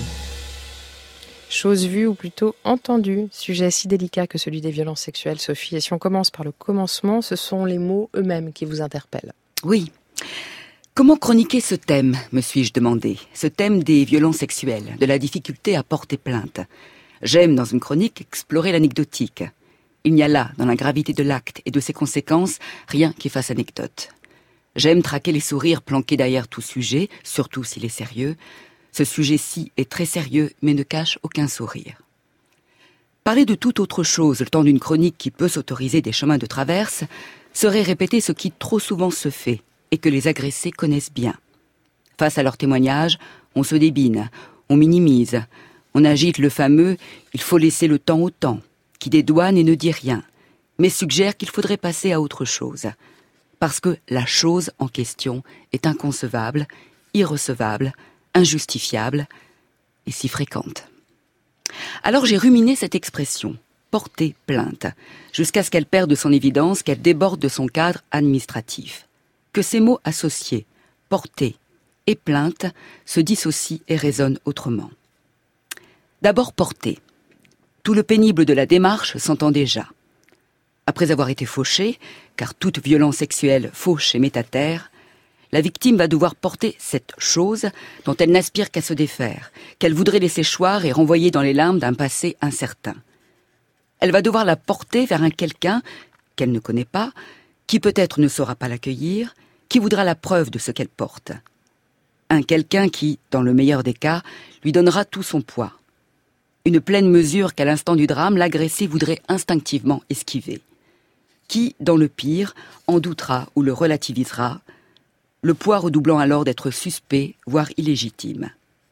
Chose vue ou plutôt entendue. Sujet si délicat que celui des violences sexuelles, Sophie. Et si on commence par le commencement, ce sont les mots eux-mêmes qui vous interpellent. Oui. Comment chroniquer ce thème, me suis-je demandé. Ce thème des violences sexuelles, de la difficulté à porter plainte. J'aime, dans une chronique, explorer l'anecdotique. Il n'y a là, dans la gravité de l'acte et de ses conséquences, rien qui fasse anecdote. J'aime traquer les sourires planqués derrière tout sujet, surtout s'il est sérieux. Ce sujet-ci est très sérieux, mais ne cache aucun sourire. Parler de toute autre chose, le temps d'une chronique qui peut s'autoriser des chemins de traverse, serait répéter ce qui trop souvent se fait, et que les agressés connaissent bien. Face à leurs témoignages, on se débine, on minimise, on agite le fameux « il faut laisser le temps au temps », qui dédouane et ne dit rien, mais suggère qu'il faudrait passer à autre chose. Parce que la chose en question est inconcevable, irrecevable, injustifiable et si fréquente. Alors j'ai ruminé cette expression, porter plainte, jusqu'à ce qu'elle perde son évidence, qu'elle déborde de son cadre administratif. Que ces mots associés, porter et plainte, se dissocient et résonnent autrement. D'abord porter. Tout le pénible de la démarche s'entend déjà. Après avoir été fauchée, car toute violence sexuelle fauche et met à terre, la victime va devoir porter cette chose dont elle n'aspire qu'à se défaire, qu'elle voudrait laisser choir et renvoyer dans les limbes d'un passé incertain. Elle va devoir la porter vers un quelqu'un qu'elle ne connaît pas, qui peut-être ne saura pas l'accueillir, qui voudra la preuve de ce qu'elle porte. Un quelqu'un qui, dans le meilleur des cas, lui donnera tout son poids. Une pleine mesure qu'à l'instant du drame, l'agressé voudrait instinctivement esquiver. Qui, dans le pire, en doutera ou le relativisera, le poids redoublant alors d'être suspect, voire illégitime.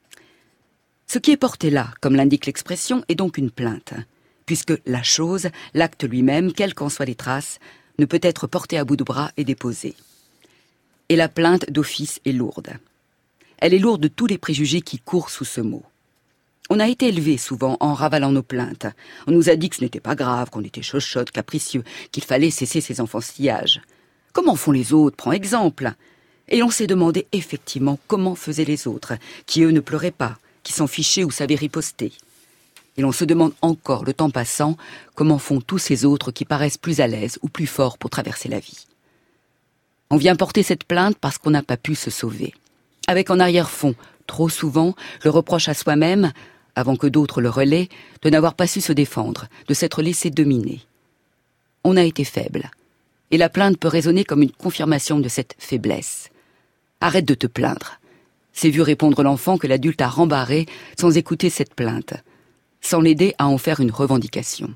Ce qui est porté là, comme l'indique l'expression, est donc une plainte, puisque la chose, l'acte lui-même, quelles qu'en soient les traces, ne peut être porté à bout de bras et déposé. Et la plainte d'office est lourde. Elle est lourde de tous les préjugés qui courent sous ce mot. On a été élevé souvent en ravalant nos plaintes. On nous a dit que ce n'était pas grave, qu'on était chochotte, capricieux, qu'il fallait cesser ces enfantillages. Comment font les autres? Prends exemple. Et l'on s'est demandé effectivement comment faisaient les autres, qui eux ne pleuraient pas, qui s'en fichaient ou savaient riposter. Et l'on se demande encore, le temps passant, comment font tous ces autres qui paraissent plus à l'aise ou plus forts pour traverser la vie. On vient porter cette plainte parce qu'on n'a pas pu se sauver. Avec en arrière-fond, trop souvent, le reproche à soi-même, avant que d'autres le relaient, de n'avoir pas su se défendre, de s'être laissé dominer. On a été faible. Et la plainte peut résonner comme une confirmation de cette faiblesse. Arrête de te plaindre. C'est vu répondre l'enfant que l'adulte a rembarré sans écouter cette plainte, sans l'aider à en faire une revendication.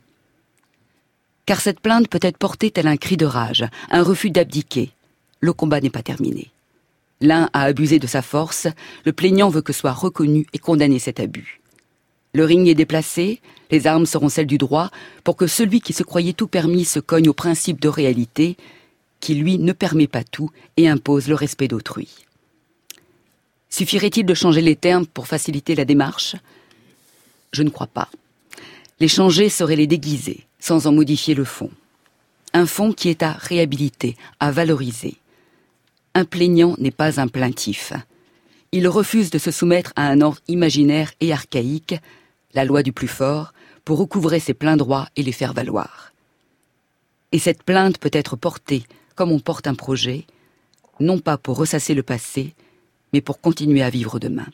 Car cette plainte peut être portée tel un cri de rage, un refus d'abdiquer. Le combat n'est pas terminé. L'un a abusé de sa force, le plaignant veut que soit reconnu et condamné cet abus. Le ring est déplacé, les armes seront celles du droit, pour que celui qui se croyait tout permis se cogne au principe de réalité, qui lui ne permet pas tout et impose le respect d'autrui. Suffirait-il de changer les termes pour faciliter la démarche ? Je ne crois pas. Les changer serait les déguiser, sans en modifier le fond. Un fond qui est à réhabiliter, à valoriser. Un plaignant n'est pas un plaintif. Il refuse de se soumettre à un ordre imaginaire et archaïque, la loi du plus fort, pour recouvrer ses pleins droits et les faire valoir. Et cette plainte peut être portée, comme on porte un projet, non pas pour ressasser le passé, mais pour continuer à vivre demain.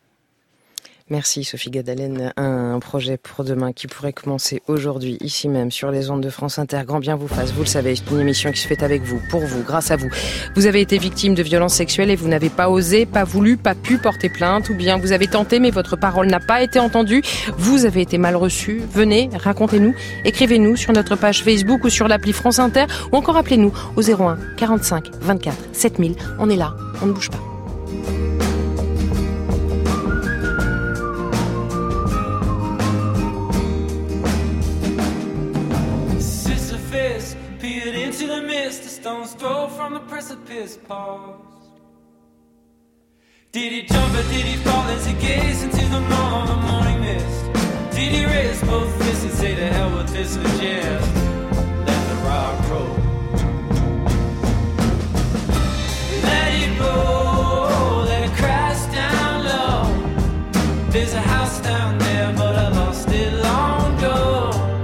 Merci Sophie Gadalen, un projet pour demain qui pourrait commencer aujourd'hui, ici même, sur les ondes de France Inter. Grand bien vous fasse, vous le savez, c'est une émission qui se fait avec vous, pour vous, grâce à vous. Vous avez été victime de violences sexuelles et vous n'avez pas osé, pas voulu, pas pu porter plainte, ou bien vous avez tenté mais votre parole n'a pas été entendue, vous avez été mal reçu. Venez, racontez-nous, écrivez-nous sur notre page Facebook ou sur l'appli France Inter, ou encore appelez-nous au 01 45 24 7000. On est là, on ne bouge pas. Stone's throw from the precipice paused. Did he jump or did he fall as he gazed into the morning mist? Did he raise both fists and say to hell with this and just let the rock roll? Let it roll, let it crash down low. There's a house down there but I lost it long ago.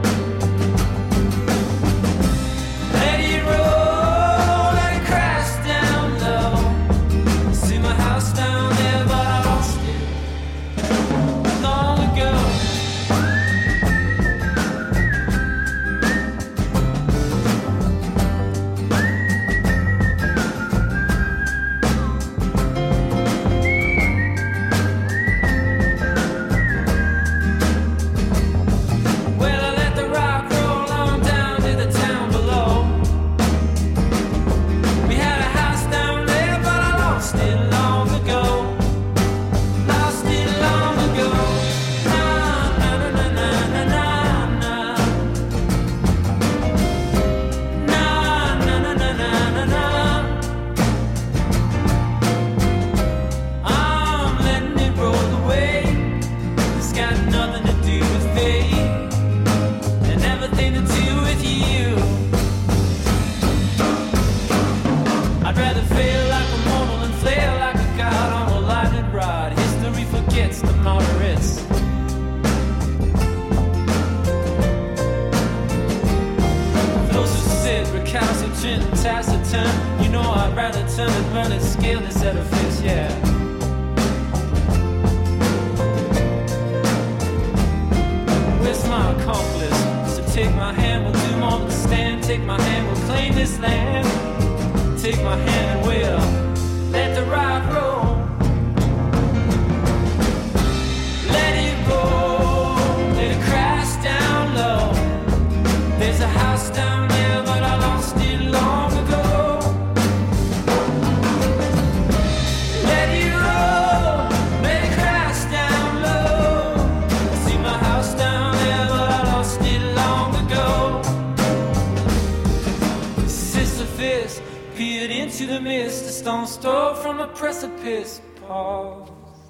You know I'd rather turn and burn and scale this edifice, yeah. Where's my accomplice? So take my hand, we'll do more than stand. Take my hand, we'll claim this land. Take my hand and we'll let the rock roll. Let it roll, let it crash down low. There's a house down there, but I lost drifted into the mist, a stone's throw from a precipice. Pause.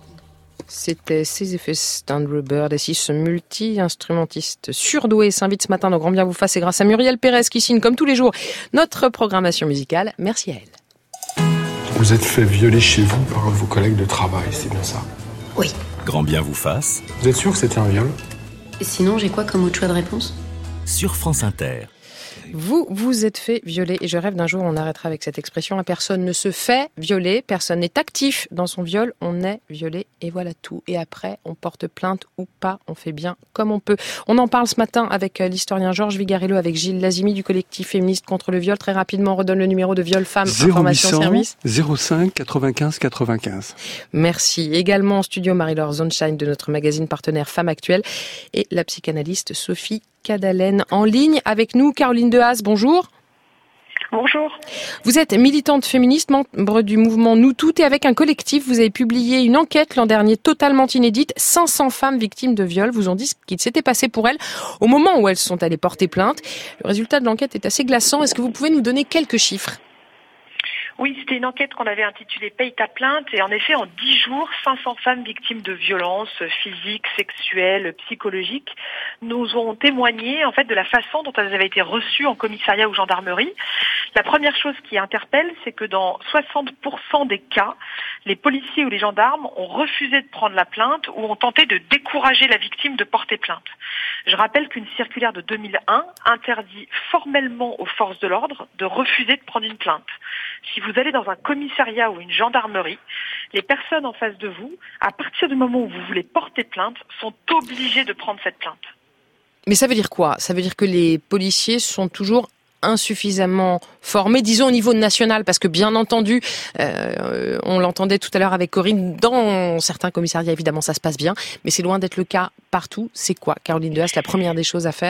C'était Sisyphus d'Andrew Bird. Et si ce multi-instrumentiste surdoué s'invite ce matin dans Grand Bien vous fasse, c'est grâce à Muriel Pérez qui signe comme tous les jours notre programmation musicale. Merci à elle. Vous êtes fait violer chez vous par un de vos collègues de travail, c'est bien ça? Oui. Grand Bien vous fasse. Vous êtes sûr que c'était un viol? Sinon, j'ai quoi comme autre choix de réponse? Sur France Inter. Vous vous êtes fait violer et je rêve d'un jour où on arrêtera avec cette expression. Personne ne se fait violer, personne n'est actif dans son viol, on est violé et voilà tout. Et après, on porte plainte ou pas, on fait bien comme on peut. On en parle ce matin avec l'historien Georges Vigarello, avec Gilles Lazimi du collectif féministe contre le viol. Très rapidement, on redonne le numéro de Viol Femmes Information Service. 05 95 95. Merci. Également en studio Marie-Laure Zonshine de notre magazine partenaire Femmes Actuelles et la psychanalyste Sophie Cadalen. En ligne avec nous, Caroline Dehaze, bonjour. Bonjour. Vous êtes militante féministe, membre du mouvement Nous Toutes et avec un collectif, vous avez publié une enquête l'an dernier totalement inédite. 500 femmes victimes de viol vous ont dit ce qu'il s'était passé pour elles au moment où elles sont allées porter plainte. Le résultat de l'enquête est assez glaçant. Est-ce que vous pouvez nous donner quelques chiffres ? Oui, c'était une enquête qu'on avait intitulée Paye ta plainte et en effet, en 10 jours, 500 femmes victimes de violences physiques, sexuelles, psychologiques nous ont témoigné en fait de la façon dont elles avaient été reçues en commissariat ou gendarmerie. La première chose qui interpelle, c'est que dans 60% des cas, les policiers ou les gendarmes ont refusé de prendre la plainte ou ont tenté de décourager la victime de porter plainte. Je rappelle qu'une circulaire de 2001 interdit formellement aux forces de l'ordre de refuser de prendre une plainte. Si vous allez dans un commissariat ou une gendarmerie, les personnes en face de vous, à partir du moment où vous voulez porter plainte, sont obligées de prendre cette plainte. Mais ça veut dire quoi ? Ça veut dire que les policiers sont toujours insuffisamment formés, disons au niveau national, parce que bien entendu, on l'entendait tout à l'heure avec Corinne, dans certains commissariats évidemment ça se passe bien, mais c'est loin d'être le cas partout. C'est quoi, Caroline Dehaze, la première des choses à faire ?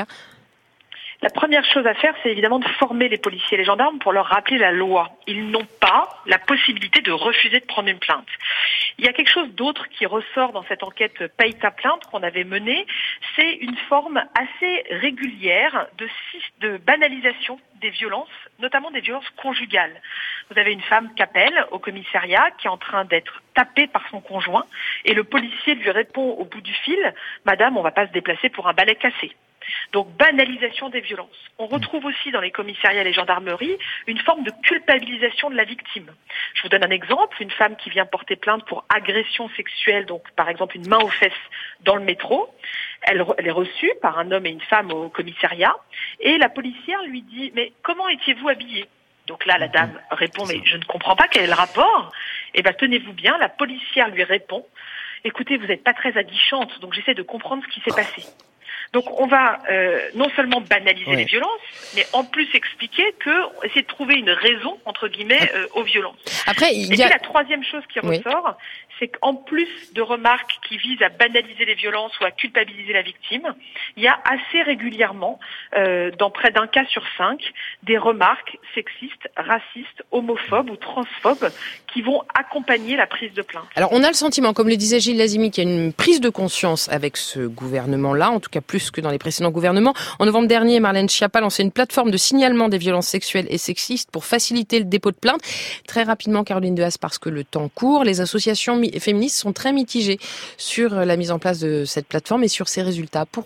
La première chose à faire, c'est évidemment de former les policiers et les gendarmes pour leur rappeler la loi. Ils n'ont pas la possibilité de refuser de prendre une plainte. Il y a quelque chose d'autre qui ressort dans cette enquête Paye ta plainte qu'on avait menée, c'est une forme assez régulière de banalisation des violences, notamment des violences conjugales. Vous avez une femme qui appelle au commissariat, qui est en train d'être tapée par son conjoint, et le policier lui répond au bout du fil, « Madame, on ne va pas se déplacer pour un balai cassé ». Donc banalisation des violences. On retrouve aussi dans les commissariats et les gendarmeries une forme de culpabilisation de la victime. Je vous donne un exemple, une femme qui vient porter plainte pour agression sexuelle, donc par exemple une main aux fesses dans le métro, elle est reçue par un homme et une femme au commissariat et la policière lui dit « Mais comment étiez-vous habillée ?» Donc là, la dame répond « Mais je ne comprends pas, quel est le rapport ?» Eh bien, tenez-vous bien, la policière lui répond « Écoutez, vous n'êtes pas très aguichante, donc j'essaie de comprendre ce qui s'est passé. » Donc on va non seulement banaliser les violences, mais en plus expliquer essayer de trouver une raison, entre guillemets, aux violences. Après, Et puis la troisième chose qui ressort, c'est qu'en plus de remarques qui visent à banaliser les violences ou à culpabiliser la victime, il y a assez régulièrement, dans près d'un cas sur 5, des remarques sexistes, racistes, homophobes ou transphobes qui vont accompagner la prise de plainte. Alors on a le sentiment, comme le disait Gilles Lazimi, qu'il y a une prise de conscience avec ce gouvernement-là, en tout cas plus que dans les précédents gouvernements. En novembre dernier, Marlène Schiappa a lancé une plateforme de signalement des violences sexuelles et sexistes pour faciliter le dépôt de plainte. Très rapidement, Caroline Dehaze, parce que le temps court, les associations féministes sont très mitigées sur la mise en place de cette plateforme et sur ses résultats. Pourquoi ?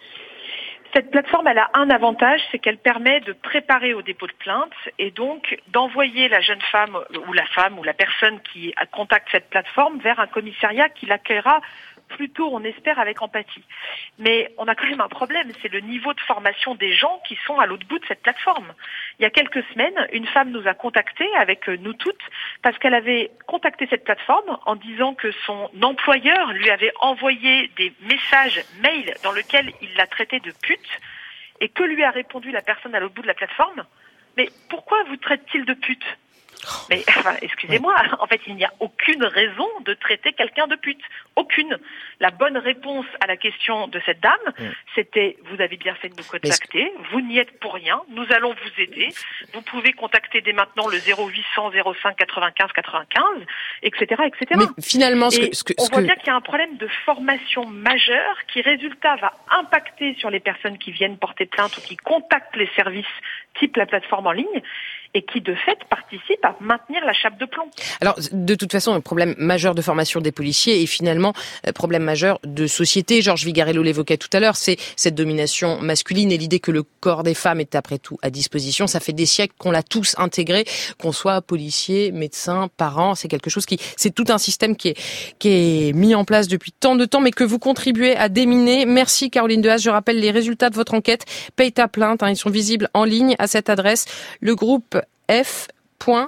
Cette plateforme, elle a un avantage, c'est qu'elle permet de préparer au dépôt de plainte et donc d'envoyer la jeune femme ou la personne qui contacte cette plateforme vers un commissariat qui l'accueillera plutôt, on espère, avec empathie. Mais on a quand même un problème, c'est le niveau de formation des gens qui sont à l'autre bout de cette plateforme. Il y a quelques semaines, une femme nous a contactés, avec nous toutes, parce qu'elle avait contacté cette plateforme en disant que son employeur lui avait envoyé des messages mail dans lesquels il l'a traitée de pute, et que lui a répondu la personne à l'autre bout de la plateforme, « Mais pourquoi vous traite-t-il de pute ?» Mais excusez-moi, en fait, il n'y a aucune raison de traiter quelqu'un de pute. Aucune. La bonne réponse à la question de cette dame, c'était « Vous avez bien fait de nous contacter, vous n'y êtes pour rien, nous allons vous aider, vous pouvez contacter dès maintenant le 0800 05 95 95, etc. etc. » Mais finalement, on voit bien qu'il y a un problème de formation majeur qui, résultat, va impacter sur les personnes qui viennent porter plainte ou qui contactent les services type la plateforme en ligne. et qui de fait participe à maintenir la chape de plomb. Alors, de toute façon, un problème majeur de formation des policiers et finalement, problème majeur de société. Georges Vigarello l'évoquait tout à l'heure, c'est cette domination masculine et l'idée que le corps des femmes est après tout à disposition. Ça fait des siècles qu'on l'a tous intégré, qu'on soit policier, médecin, parent. C'est quelque chose c'est tout un système qui est mis en place depuis tant de temps, mais que vous contribuez à déminer. Merci Caroline Dehaze. Je rappelle les résultats de votre enquête. Paye ta plainte. Ils sont visibles en ligne à cette adresse. Le groupe F.fr.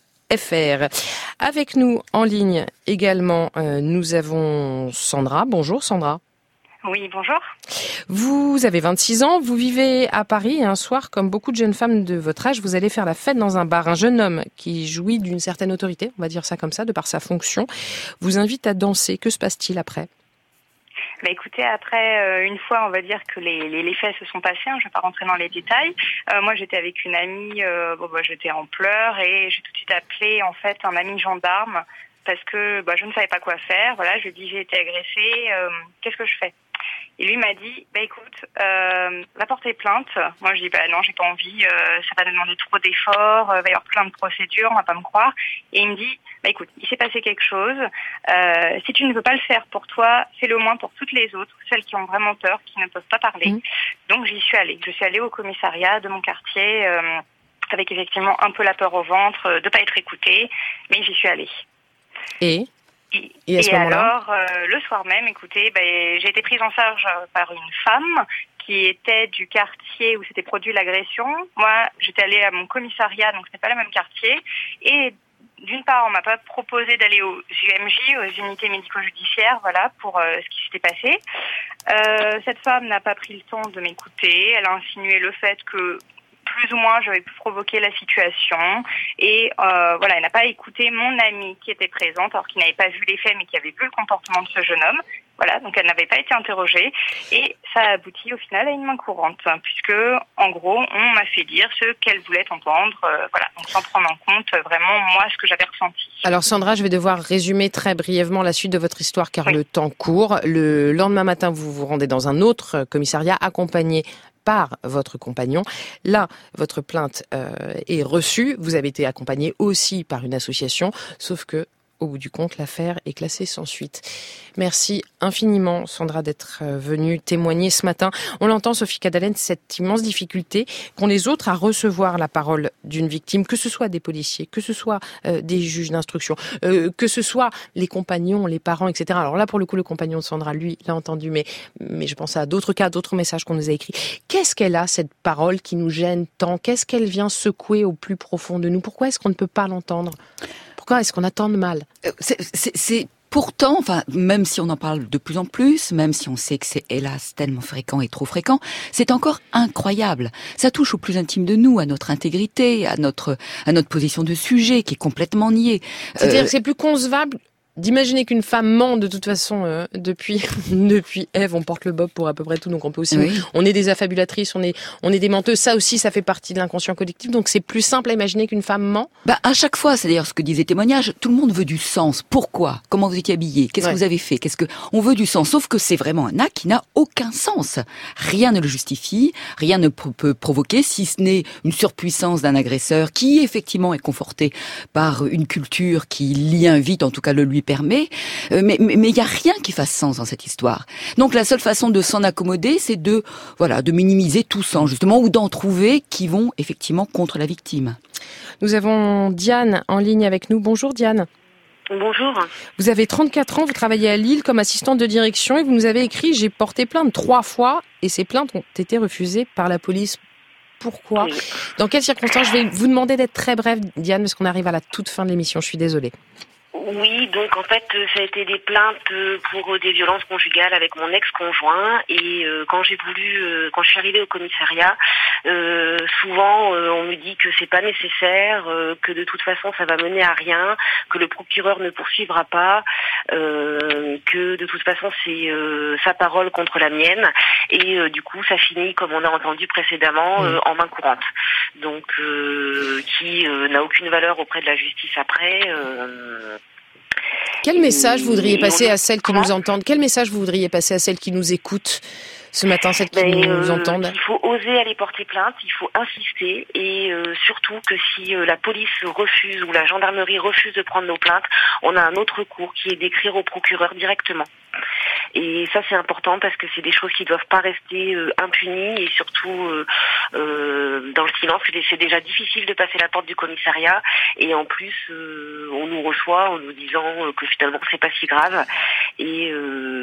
Avec nous en ligne également, nous avons Sandra. Bonjour Sandra. Oui, bonjour. Vous avez 26 ans, vous vivez à Paris et un soir, comme beaucoup de jeunes femmes de votre âge, vous allez faire la fête dans un bar. Un jeune homme qui jouit d'une certaine autorité, on va dire ça comme ça, de par sa fonction, vous invite à danser. Que se passe-t-il après ? Écoutez, après, une fois, on va dire que les faits se sont passés, je ne vais pas rentrer dans les détails. Moi, j'étais avec une amie, j'étais en pleurs et j'ai tout de suite appelé, en fait, un ami gendarme parce que je ne savais pas quoi faire. Voilà, je lui ai dit, j'ai été agressée, qu'est-ce que je fais ? Et lui m'a dit, écoute, va porter plainte. Moi, je dis, non, j'ai pas envie, ça va demander trop d'efforts, va y avoir plein de procédures, on va pas me croire. Et il me dit, écoute, il s'est passé quelque chose. Si tu ne veux pas le faire pour toi, fais-le au moins pour toutes les autres, celles qui ont vraiment peur, qui ne peuvent pas parler. Donc, j'y suis allée. Je suis allée au commissariat de mon quartier, avec effectivement un peu la peur au ventre, de pas être écoutée, mais j'y suis allée. Et alors, le soir même, écoutez, j'ai été prise en charge par une femme qui était du quartier où s'était produit l'agression. Moi, j'étais allée à mon commissariat, donc ce n'est pas le même quartier. Et d'une part, on m'a pas proposé d'aller aux UMJ, aux unités médico-judiciaires, voilà, pour ce qui s'était passé. Cette femme n'a pas pris le temps de m'écouter. Elle a insinué le fait que plus ou moins j'avais pu provoquer la situation et elle n'a pas écouté mon amie qui était présente, alors qu'il n'avait pas vu les faits mais qui avait vu le comportement de ce jeune homme. Voilà, donc elle n'avait pas été interrogée et ça a abouti au final à une main courante, puisque en gros on m'a fait dire ce qu'elle voulait entendre, donc sans prendre en compte vraiment moi ce que j'avais ressenti. Alors Sandra, je vais devoir résumer très brièvement la suite de votre histoire car le temps court. Le lendemain matin, vous vous rendez dans un autre commissariat accompagné par votre compagnon. Là, votre plainte est reçue. Vous avez été accompagné aussi par une association, sauf que au bout du compte, l'affaire est classée sans suite. Merci infiniment, Sandra, d'être venue témoigner ce matin. On l'entend, Sophie Cadalen, cette immense difficulté qu'ont les autres à recevoir la parole d'une victime, que ce soit des policiers, que ce soit des juges d'instruction, que ce soit les compagnons, les parents, etc. Alors là, pour le coup, le compagnon de Sandra, lui, l'a entendu, mais je pense à d'autres cas, d'autres messages qu'on nous a écrits. Qu'est-ce qu'elle a, cette parole qui nous gêne tant ? Qu'est-ce qu'elle vient secouer au plus profond de nous ? Pourquoi est-ce qu'on ne peut pas l'entendre ? Pourquoi est-ce qu'on attend de mal ? C'est pourtant, même si on en parle de plus en plus, même si on sait que c'est hélas tellement fréquent et trop fréquent, c'est encore incroyable. Ça touche au plus intime de nous, à notre intégrité, à notre position de sujet qui est complètement niée. C'est-à-dire que c'est plus concevable d'imaginer qu'une femme ment de toute façon depuis Ève, on porte le bob pour à peu près tout, donc on peut aussi on est des affabulatrices, on est des menteuses, ça aussi ça fait partie de l'inconscient collectif, donc c'est plus simple à imaginer qu'une femme ment. À chaque fois, c'est d'ailleurs ce que disait témoignage, tout le monde veut du sens. Pourquoi ? Comment vous étiez habillé ? Qu'est-ce que vous avez fait ? On veut du sens, sauf que c'est vraiment un acte qui n'a aucun sens. Rien ne le justifie, rien ne peut provoquer, si ce n'est une surpuissance d'un agresseur qui effectivement est conforté par une culture qui l'y invite, en tout cas le lui permet, mais il y a rien qui fasse sens dans cette histoire. Donc la seule façon de s'en accommoder, c'est de minimiser tout sens justement, ou d'en trouver qui vont effectivement contre la victime. Nous avons Diane en ligne avec nous. Bonjour Diane. Bonjour. Vous avez 34 ans, vous travaillez à Lille comme assistante de direction et vous nous avez écrit « J'ai porté plainte 3 fois et ces plaintes ont été refusées par la police ». Pourquoi ? Dans quelles circonstances ? Je vais vous demander d'être très brève, Diane, parce qu'on arrive à la toute fin de l'émission. Je suis désolée. Oui, donc en fait, ça a été des plaintes pour des violences conjugales avec mon ex-conjoint. Et quand je suis arrivée au commissariat, souvent on me dit que c'est pas nécessaire, que de toute façon ça va mener à rien, que le procureur ne poursuivra pas, que de toute façon c'est sa parole contre la mienne. Et du coup, ça finit, comme on a entendu précédemment, en main courante. Donc, qui n'a aucune valeur auprès de la justice après. Quel message vous voudriez passer à celles qui nous entendent ? Quel message vous voudriez passer à celles qui nous écoutent ? ce matin, celles qui nous entendent? Il faut oser aller porter plainte, il faut insister et surtout que si la police refuse ou la gendarmerie refuse de prendre nos plaintes, on a un autre recours qui est d'écrire au procureur directement. Et ça c'est important parce que c'est des choses qui doivent pas rester impunies et surtout dans le silence. C'est déjà difficile de passer la porte du commissariat et en plus on nous reçoit en nous disant que finalement c'est pas si grave et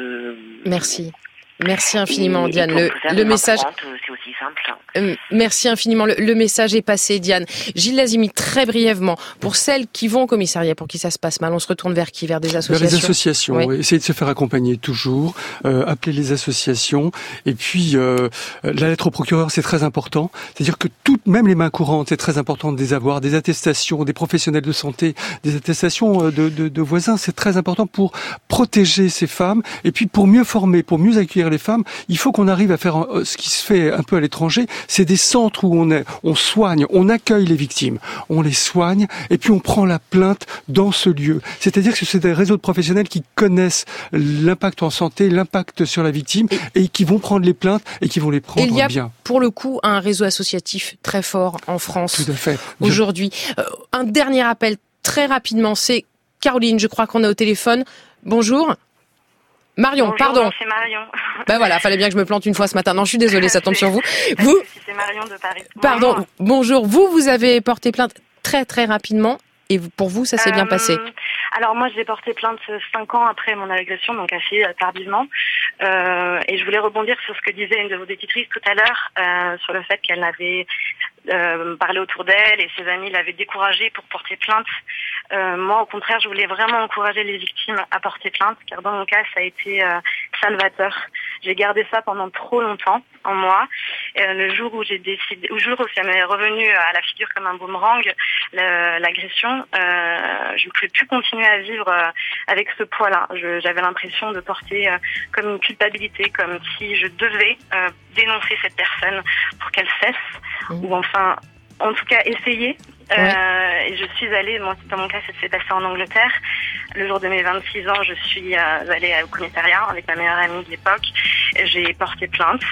Merci infiniment, Diane. Le message, c'est aussi simple. Merci infiniment. Le message est passé, Diane. Gilles Lazimi, très brièvement, pour celles qui vont au commissariat, pour qui ça se passe mal, on se retourne vers qui? Vers des associations? Vers les associations. Oui. Essayez de se faire accompagner toujours. Appelez les associations. Et puis, la lettre au procureur, c'est très important. C'est-à-dire que même les mains courantes, c'est très important de les avoir. Des attestations, des professionnels de santé, des attestations de voisins, c'est très important pour protéger ces femmes. Et puis, pour mieux former, pour mieux accueillir les femmes, il faut qu'on arrive à faire ce qui se fait un peu à l'étranger, c'est des centres où on soigne, on accueille les victimes, on les soigne et puis on prend la plainte dans ce lieu. C'est-à-dire que c'est des réseaux de professionnels qui connaissent l'impact en santé, l'impact sur la victime et qui vont prendre les plaintes et qui vont les prendre bien. Il y a pour le coup un réseau associatif très fort en France. Tout à fait. Aujourd'hui. Un dernier appel très rapidement, c'est Caroline, je crois qu'on est au téléphone. Bonjour. Marion, bonjour, pardon. C'est Marion. Ben voilà, fallait bien que je me plante une fois ce matin. Non, je suis désolée, ça tombe sur vous. C'est Marion de Paris. Pardon, bonjour. Vous avez porté plainte très très rapidement et pour vous, ça s'est bien passé? Alors moi, j'ai porté plainte 5 ans après mon agression, donc assez tardivement. Et je voulais rebondir sur ce que disait une de vos éditrices tout à l'heure, sur le fait qu'elle avait parlé autour d'elle et ses amis l'avaient découragée pour porter plainte. Moi, au contraire, je voulais vraiment encourager les victimes à porter plainte, car dans mon cas, ça a été salvateur. J'ai gardé ça pendant trop longtemps en moi. Le jour où ça m'est revenu à la figure comme un boomerang, l'agression, je ne pouvais plus continuer à vivre avec ce poids-là. J'avais l'impression de porter comme une culpabilité, comme si je devais dénoncer cette personne pour qu'elle cesse, ou enfin, en tout cas, essayer. Et je suis allée, moi dans mon cas ça s'est passé en Angleterre, le jour de mes 26 ans je suis allée au commissariat avec ma meilleure amie de l'époque, j'ai porté plainte,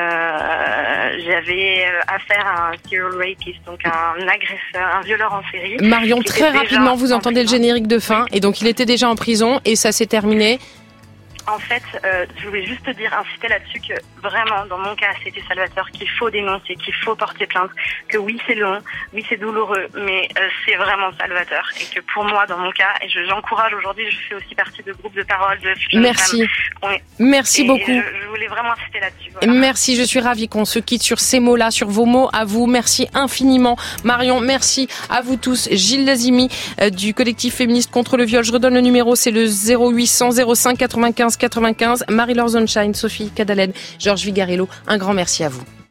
j'avais affaire à un serial rapist, donc un agresseur, un violeur en série. Marion, très rapidement vous entendez le générique de fin, et donc il était déjà en prison et ça s'est terminé. En fait, je voulais juste insister là-dessus que vraiment, dans mon cas, c'était salvateur, qu'il faut dénoncer, qu'il faut porter plainte, que oui, c'est long, oui, c'est douloureux, mais c'est vraiment salvateur. Et que pour moi, dans mon cas, et j'encourage aujourd'hui, je fais aussi partie de groupes de parole de Merci. Femmes. Merci beaucoup. Et je voulais vraiment insister là-dessus. Voilà. Merci, je suis ravie qu'on se quitte sur ces mots-là, sur vos mots à vous. Merci infiniment. Marion, merci à vous tous. Gilles Lazimi du collectif féministe contre le viol. Je redonne le numéro, c'est le 0800 05 95 95. Marie-Laure Zonshine, Sophie Cadalène, Georges Vigarello, un grand merci à vous.